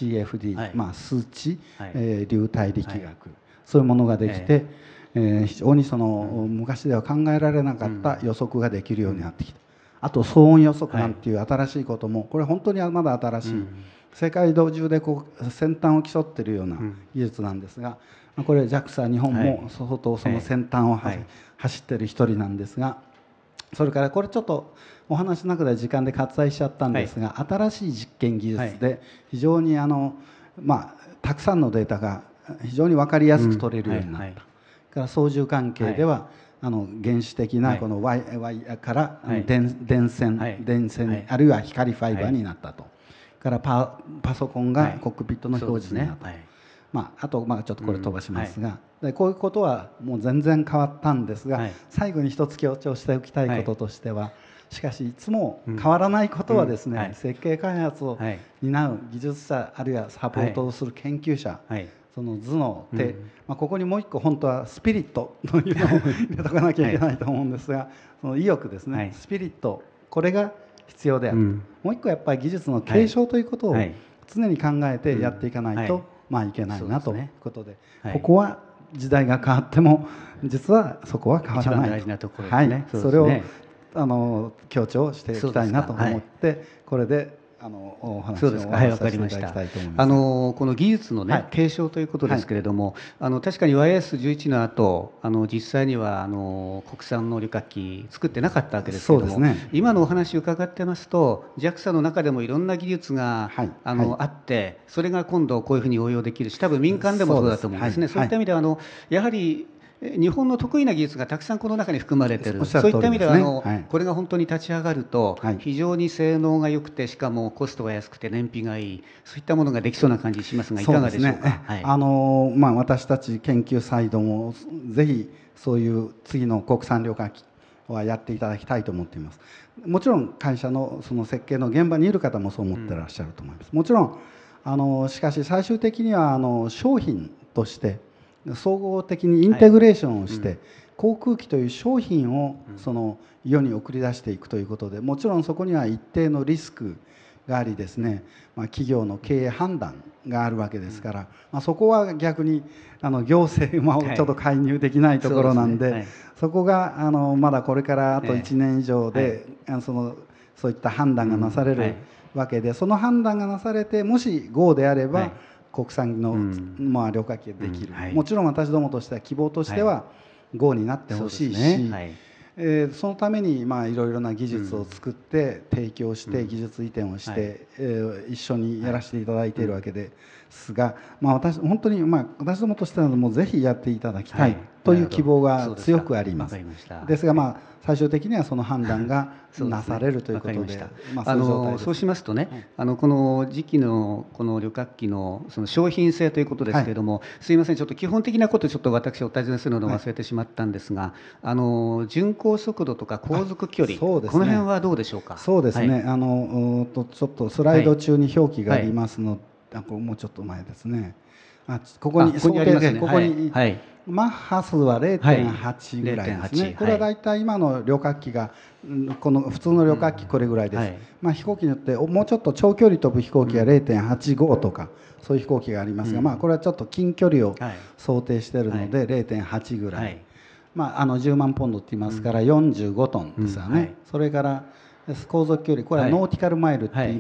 CFD、数値、流体力学、そういうものができて、非常に昔では考えられなかった予測ができるようになってきた。あと騒音予測なんていう新しいことも、これ本当にまだ新しい、世界中で先端を競っているような技術なんですが、これ JAXA 日本も相当その先端を走っている一人なんですが、それからこれちょっとお話の中で時間で割愛しちゃったんですが、新しい実験技術で非常にたくさんのデータが非常に分かりやすく取れるようになった。から操縦関係では原始的なこのワイヤから電線あるいは光ファイバーになったと。からパソコンがコックピットの表示になった。あとちょっとこれ飛ばしますが、こういうことはもう全然変わったんですが、最後に一つ強調しておきたいこととしては、しかしいつも変わらないことはですね、設計開発を担う技術者あるいはサポートをする研究者、その頭脳手、ここにもう一個本当はスピリットというのを入れとかなきゃいけないと思うんですが、その意欲ですね、スピリット、これが必要である。もう一個やっぱり技術の継承ということを常に考えてやっていかないといけないなということで、ここは時代が変わっても実はそこは変わらない、 大事なところですね。 それを強調していきたいなと思って、これでお話をさせていただきたいと思います。 この技術の継承ということですけれども、確かに YS11 の後実際には国産の旅客機作ってなかったわけですけれども、今のお話を伺ってますと JAXA の中でもいろんな技術があって、それが今度こういうふうに応用できるし、多分民間でもそうだと思うんですね。そういった意味ではやはり日本の得意な技術がたくさんこの中に含まれている、そういった意味ではこれが本当に立ち上がると非常に性能が良くて、しかもコストが安くて燃費がいい、そういったものができそうな感じしますが、いかがでしょうか。 私たち研究サイドもぜひそういう次の国産旅客機はやっていただきたいと思っています。もちろん会社のその設計の現場にいる方もそう思ってらっしゃると思います。もちろんしかし最終的には商品として総合的にインテグレーションをして、航空機という商品を世に送り出していくということで、もちろんそこには一定のリスクがありですね、企業の経営判断があるわけですから、そこは逆に行政もちょっと介入できないところなんで、そこがまだこれからあと1年以上でそういった判断がなされるわけで、その判断がなされてもし GO であれば、国産の旅客機ができる、もちろん私どもとしては希望としては GO になってほしいし、そのためにいろいろな技術を作って提供して技術移転をして一緒にやらせていただいているわけですが、本当に私どもとしてはもうぜひやっていただきたいという希望が強くあります。ですが最終的にはその判断がなされるということで、 そうしますとね、この時期のこの旅客機のその商品性ということですけれども、すいません、ちょっと基本的なことをちょっと私お尋ねするのを忘れてしまったんですが、巡航速度とか航続距離、この辺はどうでしょうか。 そうですね、ちょっとスライド中に表記がありますので、もうちょっと前ですね、ここにマッハ数は 0.8 ぐらいですね。これはだいたい今の旅客機がこの普通の旅客機これぐらいです。飛行機によってもうちょっと長距離飛ぶ飛行機は 0.85 とかそういう飛行機がありますが、これはちょっと近距離を想定しているので 0.8 ぐらい、10万ポンドって言いますから45トンですよね。それから航続距離、これはノーティカルマイルって言います。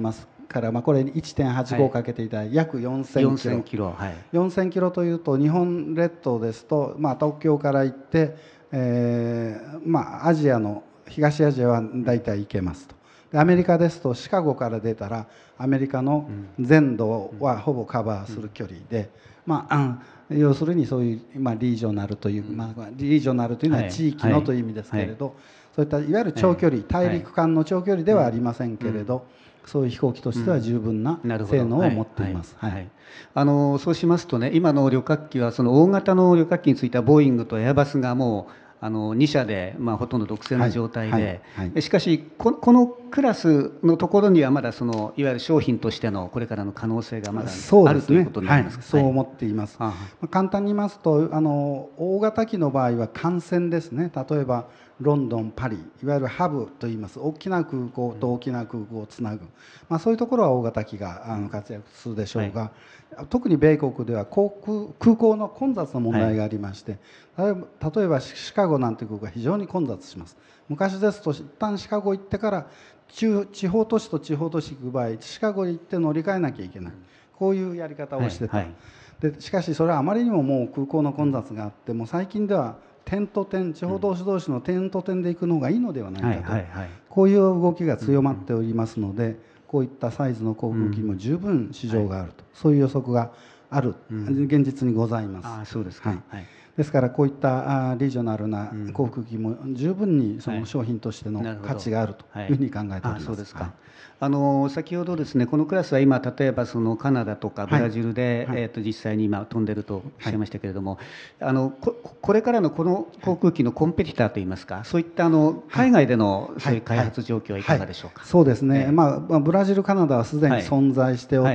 から、これに 1.85 かけていただいて、約4000キロ。4000キロというと、日本列島ですと、東京から行って、アジアの東アジアは大体行けますと。でアメリカですとシカゴから出たらアメリカの全土はほぼカバーする距離で、要するにそういう、リージョナルという、リージョナルというのは地域のという意味ですけれど、そういったいわゆる長距離、大陸間の長距離ではありませんけれど、そういう飛行機としては十分な性能を持っています。 そうしますとね、今の旅客機はその大型の旅客機についてはボーイングとエアバスがもう2社でほとんど独占な状態で、しかしこのクラスのところにはまだそのいわゆる商品としてのこれからの可能性がまだあるということになりますか。 そう思っています。簡単に言いますと大型機の場合は幹線ですね。例えばロンドン、パリ、いわゆるハブといいます、大きな空港と大きな空港をつなぐ、そういうところは大型機が活躍するでしょうが、特に米国では空港の混雑の問題がありまして、例えばシカゴなんていう空港が非常に混雑します。昔ですと一旦シカゴ行ってから地方都市と地方都市行く場合、シカゴに行って乗り換えなきゃいけない、こういうやり方をしてた。でしかしそれはあまりにももう空港の混雑があって、もう最近では点と点、地方都市同士の点と点で行くのがいいのではないかと、こういう動きが強まっておりますので、こういったサイズの航空機も十分市場があると、そういう予測がある、現実にございます。ですからこういったリージョナルな航空機も十分にその商品としての価値があるというふうに考えております。 先ほどですね、このクラスは今例えばそのカナダとかブラジルで、実際に今飛んでるとおっしゃいましたけれども、これからのこの航空機のコンペティターといいますか、そういった海外でのそういう開発状況はいかがでしょうか。 そうですね、ブラジル、カナダはすでに存在しておって、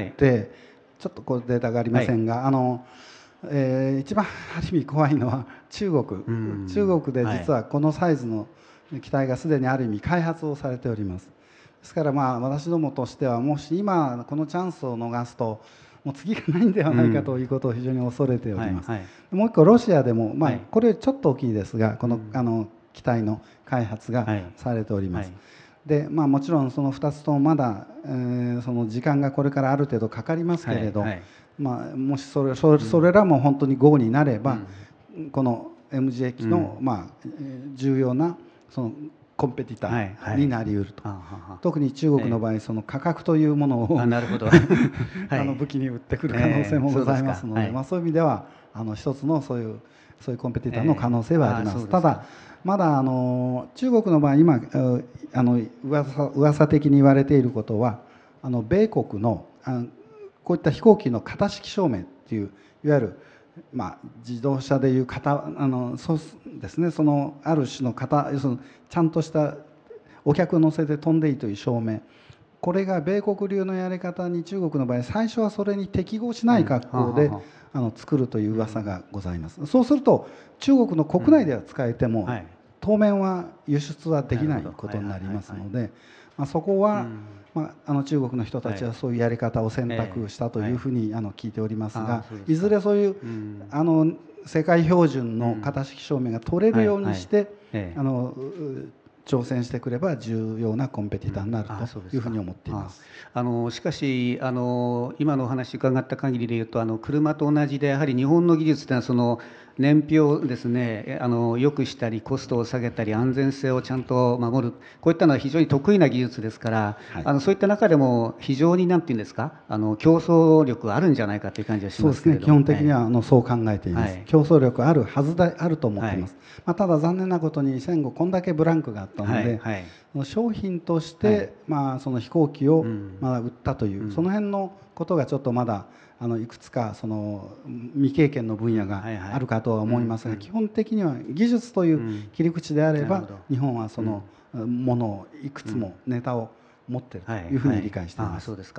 ちょっとこうデータがありませんが、一番ある意味怖いのは中国で実はこのサイズの機体がすでにある意味開発をされております。ですから私どもとしては、もし今このチャンスを逃すともう次がないんではないかということを非常に恐れております。もう一個ロシアでも、これちょっと大きいですが、この機体の開発がされております。でもちろんその2つともまだ、その時間がこれからある程度かかりますけれど、もしそれらも本当に GO になれば、この MJ 機の重要なそのコンペティターになりうると。特に中国の場合、その価格というものを武器に売ってくる可能性もございますので、そういう意味では一つのそういうコンペティターの可能性はあります。ただまだ中国の場合、今噂的に言われていることは、米国のこういった飛行機の型式証明っていう、いわゆる自動車でいうそうですね、そのある種の要するにちゃんとしたお客を乗せて飛んでいいという証明、これが米国流のやり方に中国の場合、最初はそれに適合しない格好で作るという噂がございます。そうすると中国の国内では使えても、当面は輸出はできないことになりますので、そこは中国の人たちはそういうやり方を選択したというふうに聞いておりますが、いずれそういう世界標準の型式証明が取れるようにして挑戦してくれば重要なコンペティターになるというふうに思っています。 しかし今のお話伺った限りでいうと、車と同じでやはり日本の技術というのはその燃費をですね良くしたりコストを下げたり安全性をちゃんと守る、こういったのは非常に得意な技術ですから、そういった中でも非常に何て言うんですか、競争力あるんじゃないかという感じがしますけれども。 そうですね、基本的にはそう考えています。競争力あるはずであると思っています。ただ残念なことに戦後こんだけブランクがあったので、商品としてその飛行機を売ったという、その辺のことがちょっとまだいくつかその未経験の分野があるかとは思いますが、基本的には技術という切り口であれば、日本はそのものをいくつもネタを持っているというふうに理解しています。 そうですか。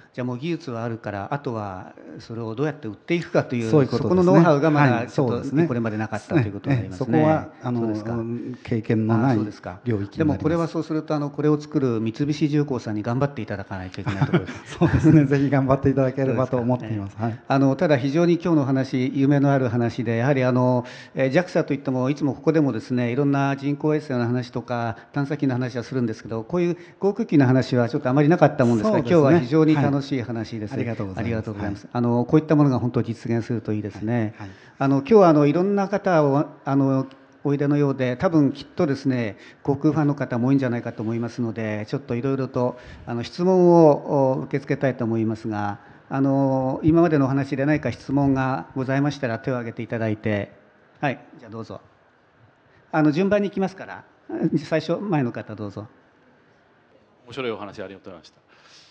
じゃあもう技術はあるから、あとはそれをどうやって売っていくかという、 そういうことですね。 そこのノウハウがまだちょっそうですね。 とこれまでなかったということになりますね。 そこはそうですか。 経験のないそうですか。 領域になります。 でもこれはそうするとこれを作る三菱重工さんに頑張っていただかないといけないところです。 そうですね。ぜひ頑張っていただければと思っています。はい。 ただ非常に今日の話、夢のある話で、やはりJAXA といってもいつもここでもですね、いろんな人工衛星の話とか探査機の話はするんですけど、こういう航空機の話はちょっとあまりなかったもんですが、今日は非常に楽しい話です。 ありがとうございます。 こういったものが本当実現するといいですね。今日はいろんな方をおいでのようで、多分きっとですね、航空ファンの方も多いんじゃないかと思いますので、ちょっといろいろと質問を受け付けたいと思いますが、今までのお話で何か質問がございましたら手を挙げていただいて。はい、じゃあどうぞ。順番に行きますから、最初前の方どうぞ。 面白いお話ありがとうございました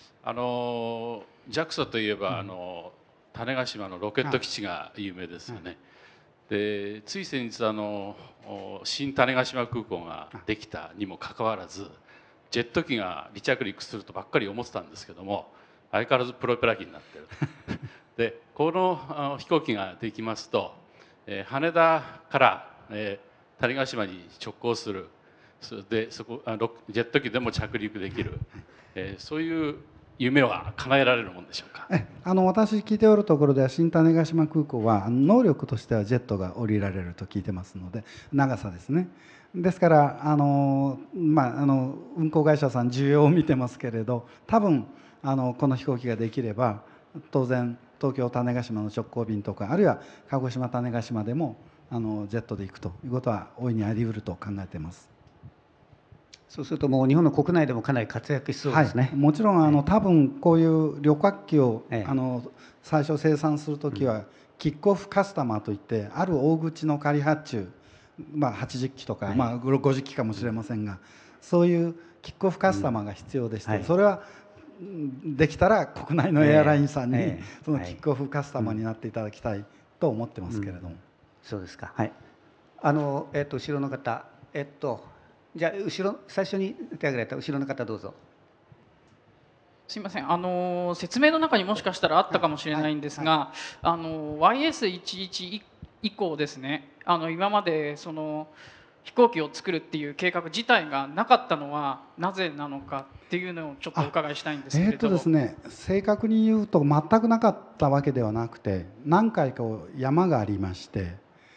。JAXA といえば、種子島のロケット基地が有名ですよね。でつい先日新種子島空港ができたにもかかわらず、ジェット機が離着陸するとばっかり思ってたんですけども、相変わらずプロペラ機になってるでこの飛行機ができますと、羽田から種子島に直行する、でジェット機でも着陸できる、そういう夢は叶えられるものでしょうか。 私聞いておるところでは、新種子島空港は能力としてはジェットが降りられると聞いてますので、長さですね。ですから運航会社さん需要を見てますけれど、多分この飛行機ができれば当然東京種子島の直行便とか、あるいは鹿児島種子島でもジェットで行くということは大いにあり得ると考えています。 そうするともう日本の国内でもかなり活躍しそうですね。 もちろん多分こういう旅客機を最初生産する時は、キックオフカスタマーといって、ある大口の仮発注、80機とか、50機かもしれませんが、そういうキックオフカスタマーが必要でして、それはできたら国内のエアラインさんにそのキックオフカスタマーになっていただきたいと思ってますけれども。 そうですか。はい。後ろの方、じゃあ最初に手を挙げられた後ろの方どうぞ。 すみません、説明の中にもしかしたらあったかもしれないんですが、YS11 以降ですね、今までその飛行機を作るっていう計画自体がなかったのはなぜなのかっていうのをちょっとお伺いしたいんですけれど。 ですね、正確に言うと全くなかったわけではなくて、何回か山がありまして、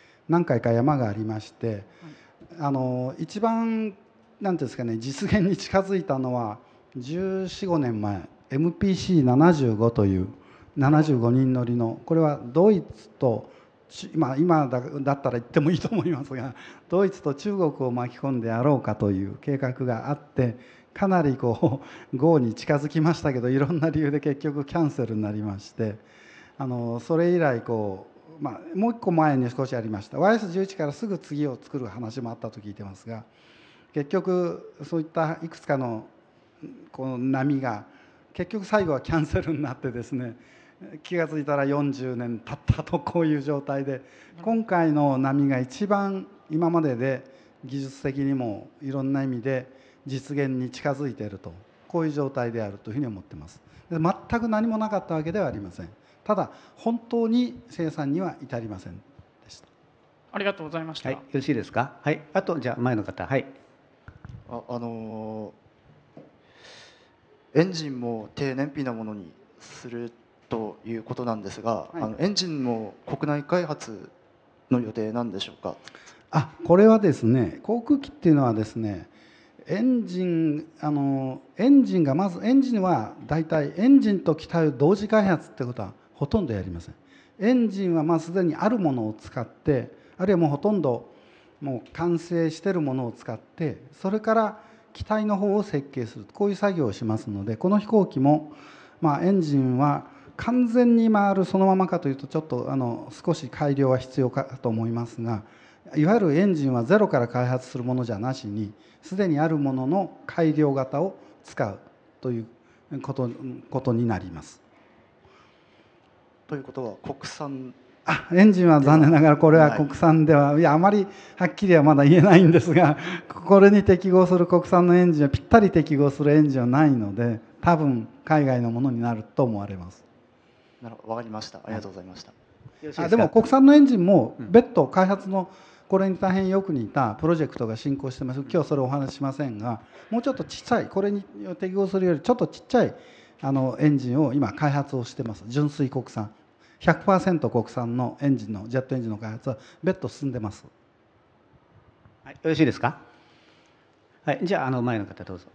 一番なんですかね、実現に近づいたのは14、15年前、 MPC75 という75人乗りの、これはドイツと今だったら言ってもいいと思いますが、ドイツと中国を巻き込んでやろうかという計画があって、かなりゴーに近づきましたけど、いろんな理由で結局キャンセルになりまして、それ以来もう一個前に少しありました YS11 からすぐ次を作る話もあったと聞いてますが、結局そういったいくつかのこの波が結局最後はキャンセルになってですね、気が付いたら40年経ったと、こういう状態で、今回の波が一番今までで技術的にもいろんな意味で実現に近づいていると、こういう状態であるというふうに思っています。全く何もなかったわけではありません。ただ本当に生産には至りませんでした。 ありがとうございました。 はい、よろしいですか。はい、あとじゃあ前の方。はい。 エンジンも低燃費なものにするということなんですが、エンジンも国内開発の予定なんでしょうか。 これはですね、航空機っていうのはですね、エンジンがまず、エンジンは大体エンジンと機体を同時開発ってことはほとんどやりません。エンジンはすでにあるものを使って、あるいはもうほとんどもう完成しているものを使って、それから機体の方を設計する、こういう作業をしますので、この飛行機もエンジンは完全に回るそのままかというとちょっと少し改良は必要かと思いますが、いわゆるエンジンはゼロから開発するものじゃなしに、すでにあるものの改良型を使うということになります。 ということは国産、 エンジンは残念ながらこれは国産では、あまりはっきりはまだ言えないんですが、これに適合する国産のエンジンは、ぴったり適合するエンジンはないので、 多分海外のものになると思われます。 なるほど、わかりました。ありがとうございました。 でも国産のエンジンも別途開発のこれに大変よく似たプロジェクトが進行してます。今日それをお話ししませんが、もうちょっとちっちゃい、これに適合するよりちょっとちっちゃいエンジンを今開発をしてます。純粋国産 100% 国産のエンジンのジェットエンジンの開発は別途進んでます。 はい、よろしいですか。はい、じゃあ前の方どうぞ。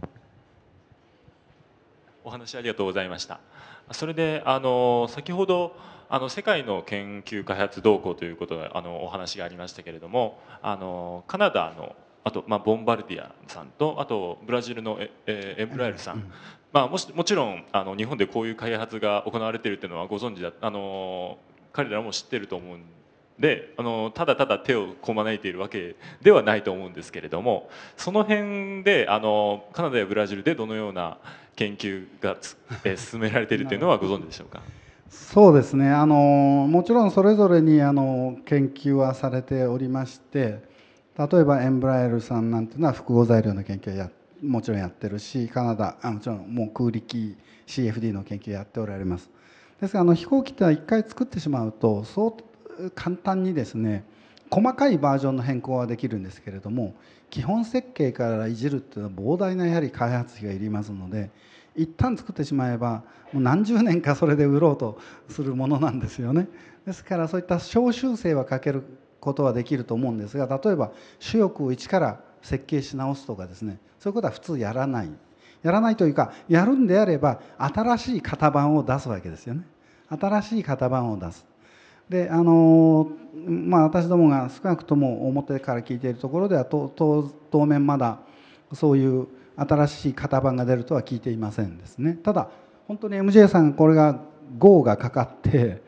お話ありがとうございました。それで先ほど世界の研究開発動向ということでお話がありましたけれども、カナダのあと、ボンバルディアさんとあとブラジルのエンブラエルさん、もちろん日本でこういう開発が行われているというのはご存知だ、彼らも知っていると思うんで、ただただ手をこまねいているわけではないと思うんですけれども、その辺でカナダやブラジルでどのような研究が進められているというのはご存知でしょうか。 そうですね、もちろんそれぞれに研究はされておりまして、例えばエンブラエルさんなんていうのは複合材料の研究はもちろんやってるし、カナダもちろんもう空力 CFD の研究やっておられます。ですが飛行機ってのは一回作ってしまうとそう簡単にですね細かいバージョンの変更はできるんですけれども、基本設計からいじるっていうのは膨大なやはり開発費がいりますので、一旦作ってしまえばもう何十年かそれで売ろうとするものなんですよね。ですからそういった小修正はかけることはできると思うんですが、例えば主翼を一から設計し直すとかですね、そういうことは普通やらないというか、やるんであれば新しい型番を出すわけですよね。新しい型番を出す。で私どもが少なくとも表から聞いているところでは当面まだそういう新しい型番が出るとは聞いていませんですね。ただ本当に MJ さんこれが号がかかって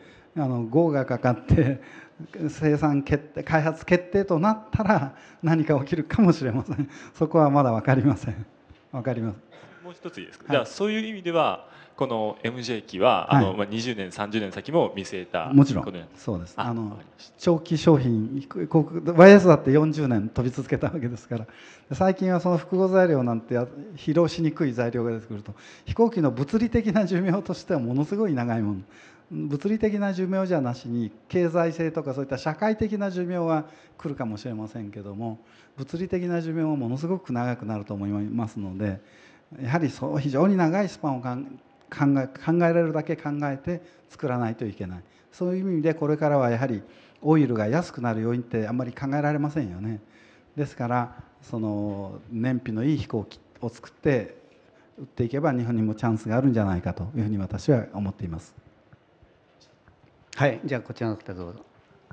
生産決定開発決定となったら何か起きるかもしれません。そこはまだ分かりません。分かります。 もう一ついいですか。じゃあそういう意味ではこの MJ 機は20年30年先も見据えたもちろんそうです。長期商品YS だって40年飛び続けたわけですから、最近はその複合材料なんて疲労しにくい材料が出てくると飛行機の物理的な寿命としてはものすごい長いもの、物理的な寿命じゃなしに経済性とかそういった社会的な寿命は来るかもしれませんけども、物理的な寿命はものすごく長くなると思いますので、やはり非常に長いスパンを考えられるだけ考えて作らないといけない。そういう意味でこれからはやはりオイルが安くなる要因ってあんまり考えられませんよね。ですからその燃費のいい飛行機を作って売っていけば日本にもチャンスがあるんじゃないかというふうに私は思っています。 はい、じゃあこちらの方どうぞ。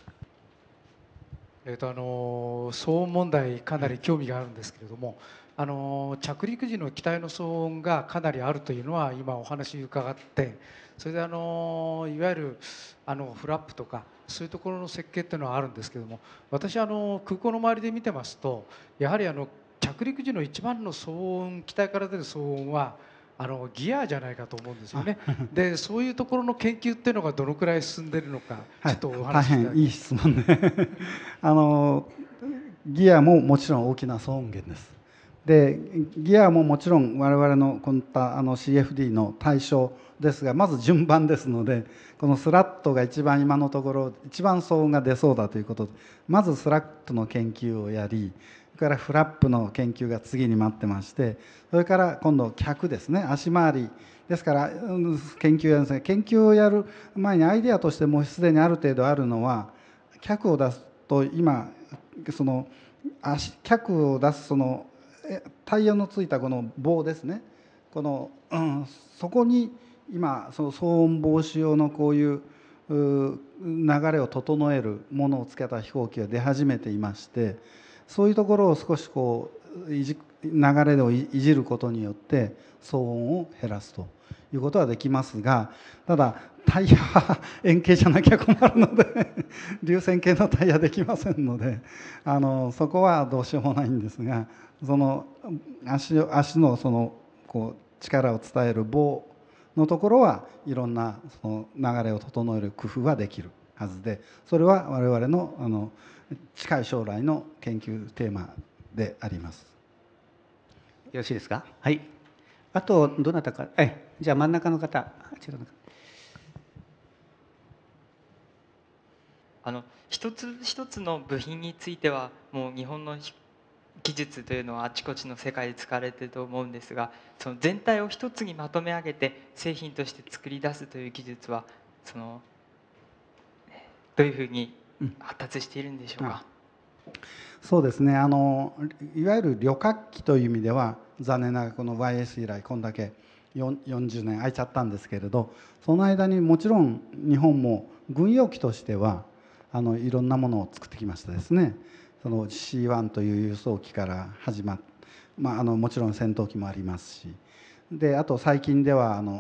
騒音問題かなり興味があるんですけれども、着陸時の機体の騒音がかなりあるというのは今お話伺って、それでいわゆるフラップとかそういうところの設計っていうのはあるんですけども、私空港の周りで見てますとやはり着陸時の一番の騒音、機体から出る騒音はギアじゃないかと思うんですよね。でそういうところの研究っていうのがどのくらい進んでいるのか、ちょっとお話しいただきます。 大変いい質問でギアももちろん大きな騒音源です。でギアももちろん我々のこういった CFD の対象ですが、まず順番ですので、このスラットが一番今のところ一番騒音が出そうだということで、まずスラットの研究をやり、それからフラップの研究が次に待ってまして、それから今度脚ですね、足回りですから研究やるんですが、研究をやる前にアイデアとしてもうすでにある程度あるのは、脚を出すと今その脚を出すそのタイヤのついたこの棒ですね、この、そこに今その騒音防止用のこういう流れを整えるものをつけた飛行機が出始めていまして、そういうところを少しこう流れをいじることによって騒音を減らすということはできますが、ただタイヤは円形じゃなきゃ困るので流線形のタイヤできませんので、そこはどうしようもないんですが、その足のそのこう力を伝える棒のところはいろんなその流れを整える工夫はできるはずで、それは我々の近い将来の研究テーマであります。 よろしいですか。はい。 あとどなたか、じゃあ真ん中の方、あちらの方。 一つ一つの部品についてはもう日本の技術というのはあちこちの世界で使われていると思うんですが、その全体を一つにまとめ上げて製品として作り出すという技術はどういうふうに発達しているんでしょうか。 そうですね、いわゆる旅客機という意味では残念ながらこの YS 以来こんだけ40年空いちゃったんですけれど、その間にもちろん日本も軍用機としてはいろんなものを作ってきましたですね。その C1 という輸送機から始まって、もちろん戦闘機もありますし、であと最近ではその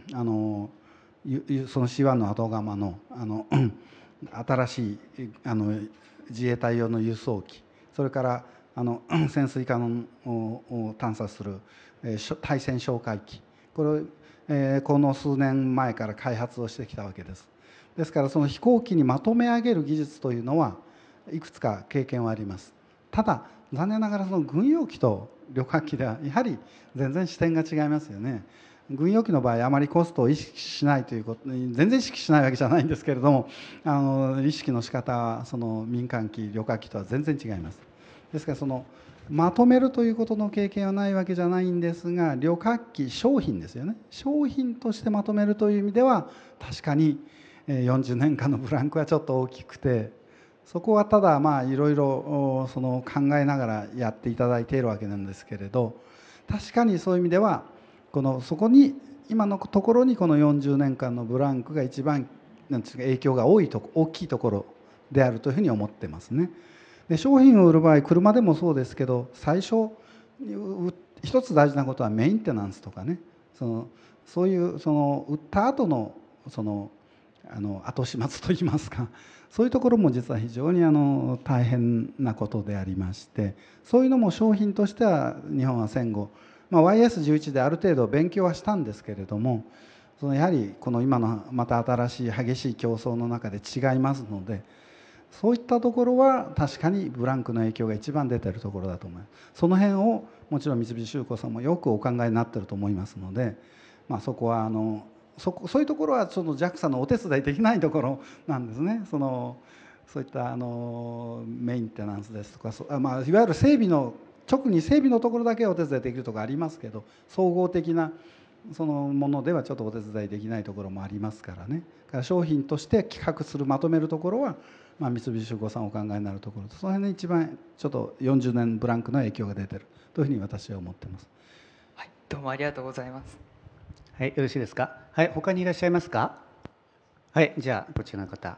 C1 の後釜の新しい自衛隊用の輸送機、それから潜水艦を探査する対潜哨戒機、これをこの数年前から開発をしてきたわけです。ですからその飛行機にまとめ上げる技術というのはいくつか経験はあります。ただ残念ながらその軍用機と旅客機ではやはり全然視点が違いますよね。軍用機の場合あまりコストを意識しないということ、全然意識しないわけじゃないんですけれども、意識の仕方はその民間機旅客機とは全然違います。ですからそのまとめるということの経験はないわけじゃないんですが、旅客機商品ですよね、商品としてまとめるという意味では確かに40年間のブランクはちょっと大きくて、そこはただいろいろその考えながらやっていただいているわけなんですけれど、確かにそういう意味ではそこに今のところにこの40年間のブランクが一番なんですか影響が大きいところであるというふうに思ってますね。で商品を売る場合車でもそうですけど、最初一つ大事なことはメンテナンスとかね、そういう売った後の後始末といいますか、そういうところも実は非常に大変なことでありまして、そういうのも商品としては日本は戦後、YS11 である程度勉強はしたんですけれども、やはりこの今のまた新しい激しい競争の中で違いますので、そういったところは確かにブランクの影響が一番出ているところだと思います。その辺をもちろん三菱重工さんもよくお考えになっていると思いますので、そこはそういうところはその JAXA のお手伝いできないところなんですね。そういったメンテナンスですとか、いわゆる直に整備のところだけお手伝いできるところありますけど、総合的なそのものではちょっとお手伝いできないところもありますからね。から商品として企画するまとめるところは、三菱重工さんお考えになるところと、その辺で一番ちょっと40年ブランクの影響が出てるというふうに私は思っています。 はい、どうもありがとうございます。 はい、よろしいですか。はい、他にいらっしゃいますか。はい、じゃあこちらの方。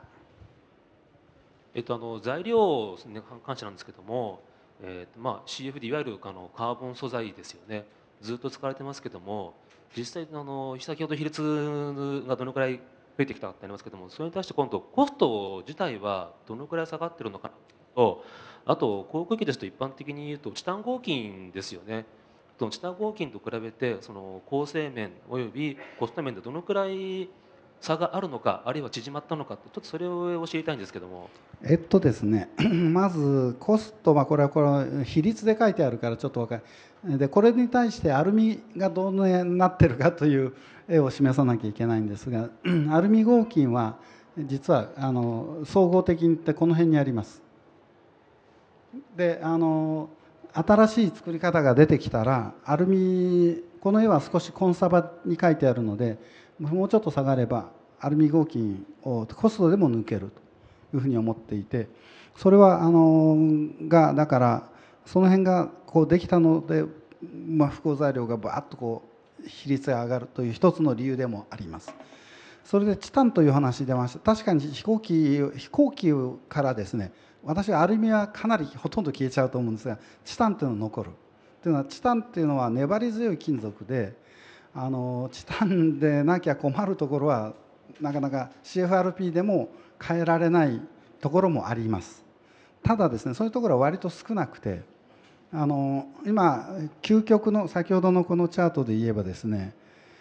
材料に関してなんですけども、CFD いわゆるカーボン素材ですよね。ずっと使われてますけども、実際先ほど比率がどのくらい増えてきたかってありますけども、それに対して今度コスト自体はどのくらい下がってるのかなと、あと航空機ですと一般的に言うとチタン合金ですよね。チタン合金と比べて構成面およびコスト面でどのくらい差があるのか、あるいは縮まったのか、ちょっとそれを知りたいんですけども。 ですねまずコストはこれ比率で書いてあるからちょっと分かる。でこれに対してアルミがどのようになってるかという絵を示さなきゃいけないんですが、アルミ合金は実は総合的に言ってこの辺にあります。で新しい作り方が出てきたらアルミ、この絵は少しコンサバに書いてあるのでもうちょっと下がればアルミ合金をコストでも抜けるというふうに思っていて、それはだからその辺ができたので、複合材料がバーッと比率が上がるという一つの理由でもあります。それでチタンという話出ました。確かに飛行機からですね、私はアルミはかなりほとんど消えちゃうと思うんですが、チタンというのが残るというのは、チタンというのは粘り強い金属で、チタンでなきゃ困るところはなかなか CFRP でも変えられないところもあります。ただですね、そういうところは割と少なくて、今究極の先ほどのこのチャートで言えばですね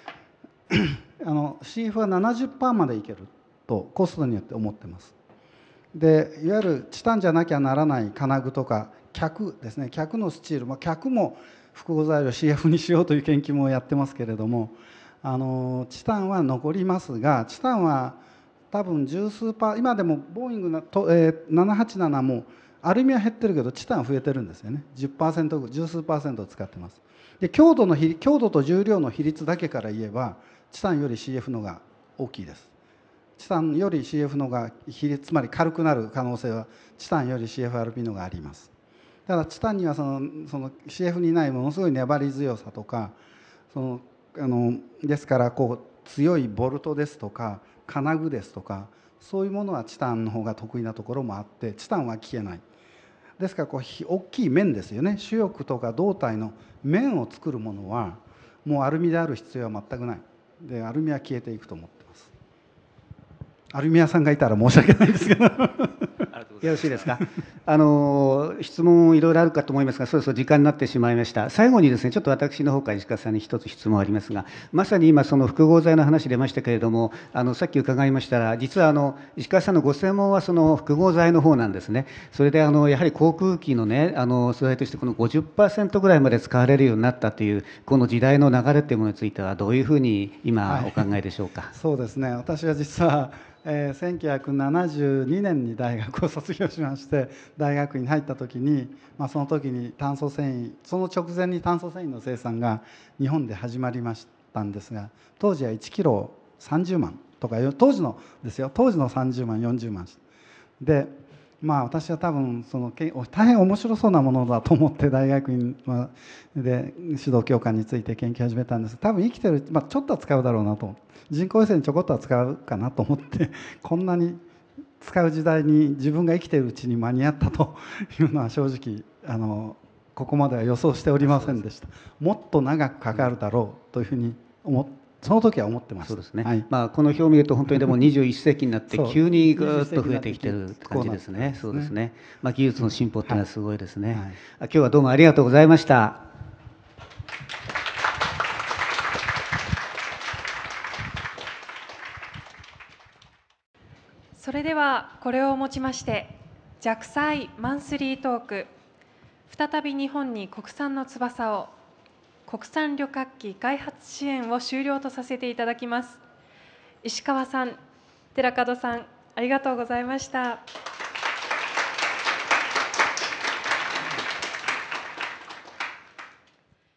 CF は 70% までいけるとコストによって思ってます。でいわゆるチタンじゃなきゃならない金具とか脚ですね、脚のスチール、脚も複合材料 CF にしようという研究もやってますけれども、チタンは残りますが、チタンは多分十数パー、今でもボーイングの787もアルミは減ってるけどチタン増えてるんですよね。 10%、十数パーセント使ってます。で強度と重量の比率だけから言えばチタンより CF のが大きいです。チタンより CF のが比率、つまり軽くなる可能性はチタンより CFRP のがあります。ただチタンにはその CF にないものすごい粘り強さとか、ですから強いボルトですとか金具ですとか、そういうものはチタンの方が得意なところもあって、チタンは消えない。ですから大きい面ですよね、主翼とか胴体の面を作るものはもうアルミである必要は全くない。でアルミは消えていくと思ってます。アルミ屋さんがいたら申し訳ないんですけどよろしいですか。質問いろいろあるかと思いますが、そろそろ時間になってしまいました。最後にですね、ちょっと私の方から石川さんに一つ質問ありますが、まさに今その複合材の話出ましたけれども、さっき伺いましたら、実は石川さんのご専門はその複合材の方なんですね。それでやはり航空機のね素材としてこの 50% ぐらいまで使われるようになったというこの時代の流れというものについてはどういうふうに今お考えでしょうか。 そうですね、私は実は1972年に大学を卒業しまして大学に入った時に、その時に炭素繊維、その直前に炭素繊維の生産が日本で始まりましたんですが、当時は1キロ30万とか当時のですよ、当時の30万40万で、私は多分大変面白そうなものだと思って大学院で指導教官について研究を始めたんです。多分生きてる、ちょっとは使うだろうなと、人工衛星にちょこっとは使うかなと思ってこんなに使う時代に自分が生きているうちに間に合ったというのは正直ここまでは予想しておりませんでした。もっと長くかかるだろうというふうにその時は思ってました。 そうですね。 はい、 この表を見ると本当にでも21世紀になって急にぐっと増えてきてる感じですね。そうですね。技術の進歩っていうのはすごいですね。今日はどうもありがとうございました。 それではこれをもちましてJAXAIマンスリートーク、再び日本に国産の翼を、国産旅客機開発支援を終了とさせていただきます。石川さん、寺門さん、ありがとうございました。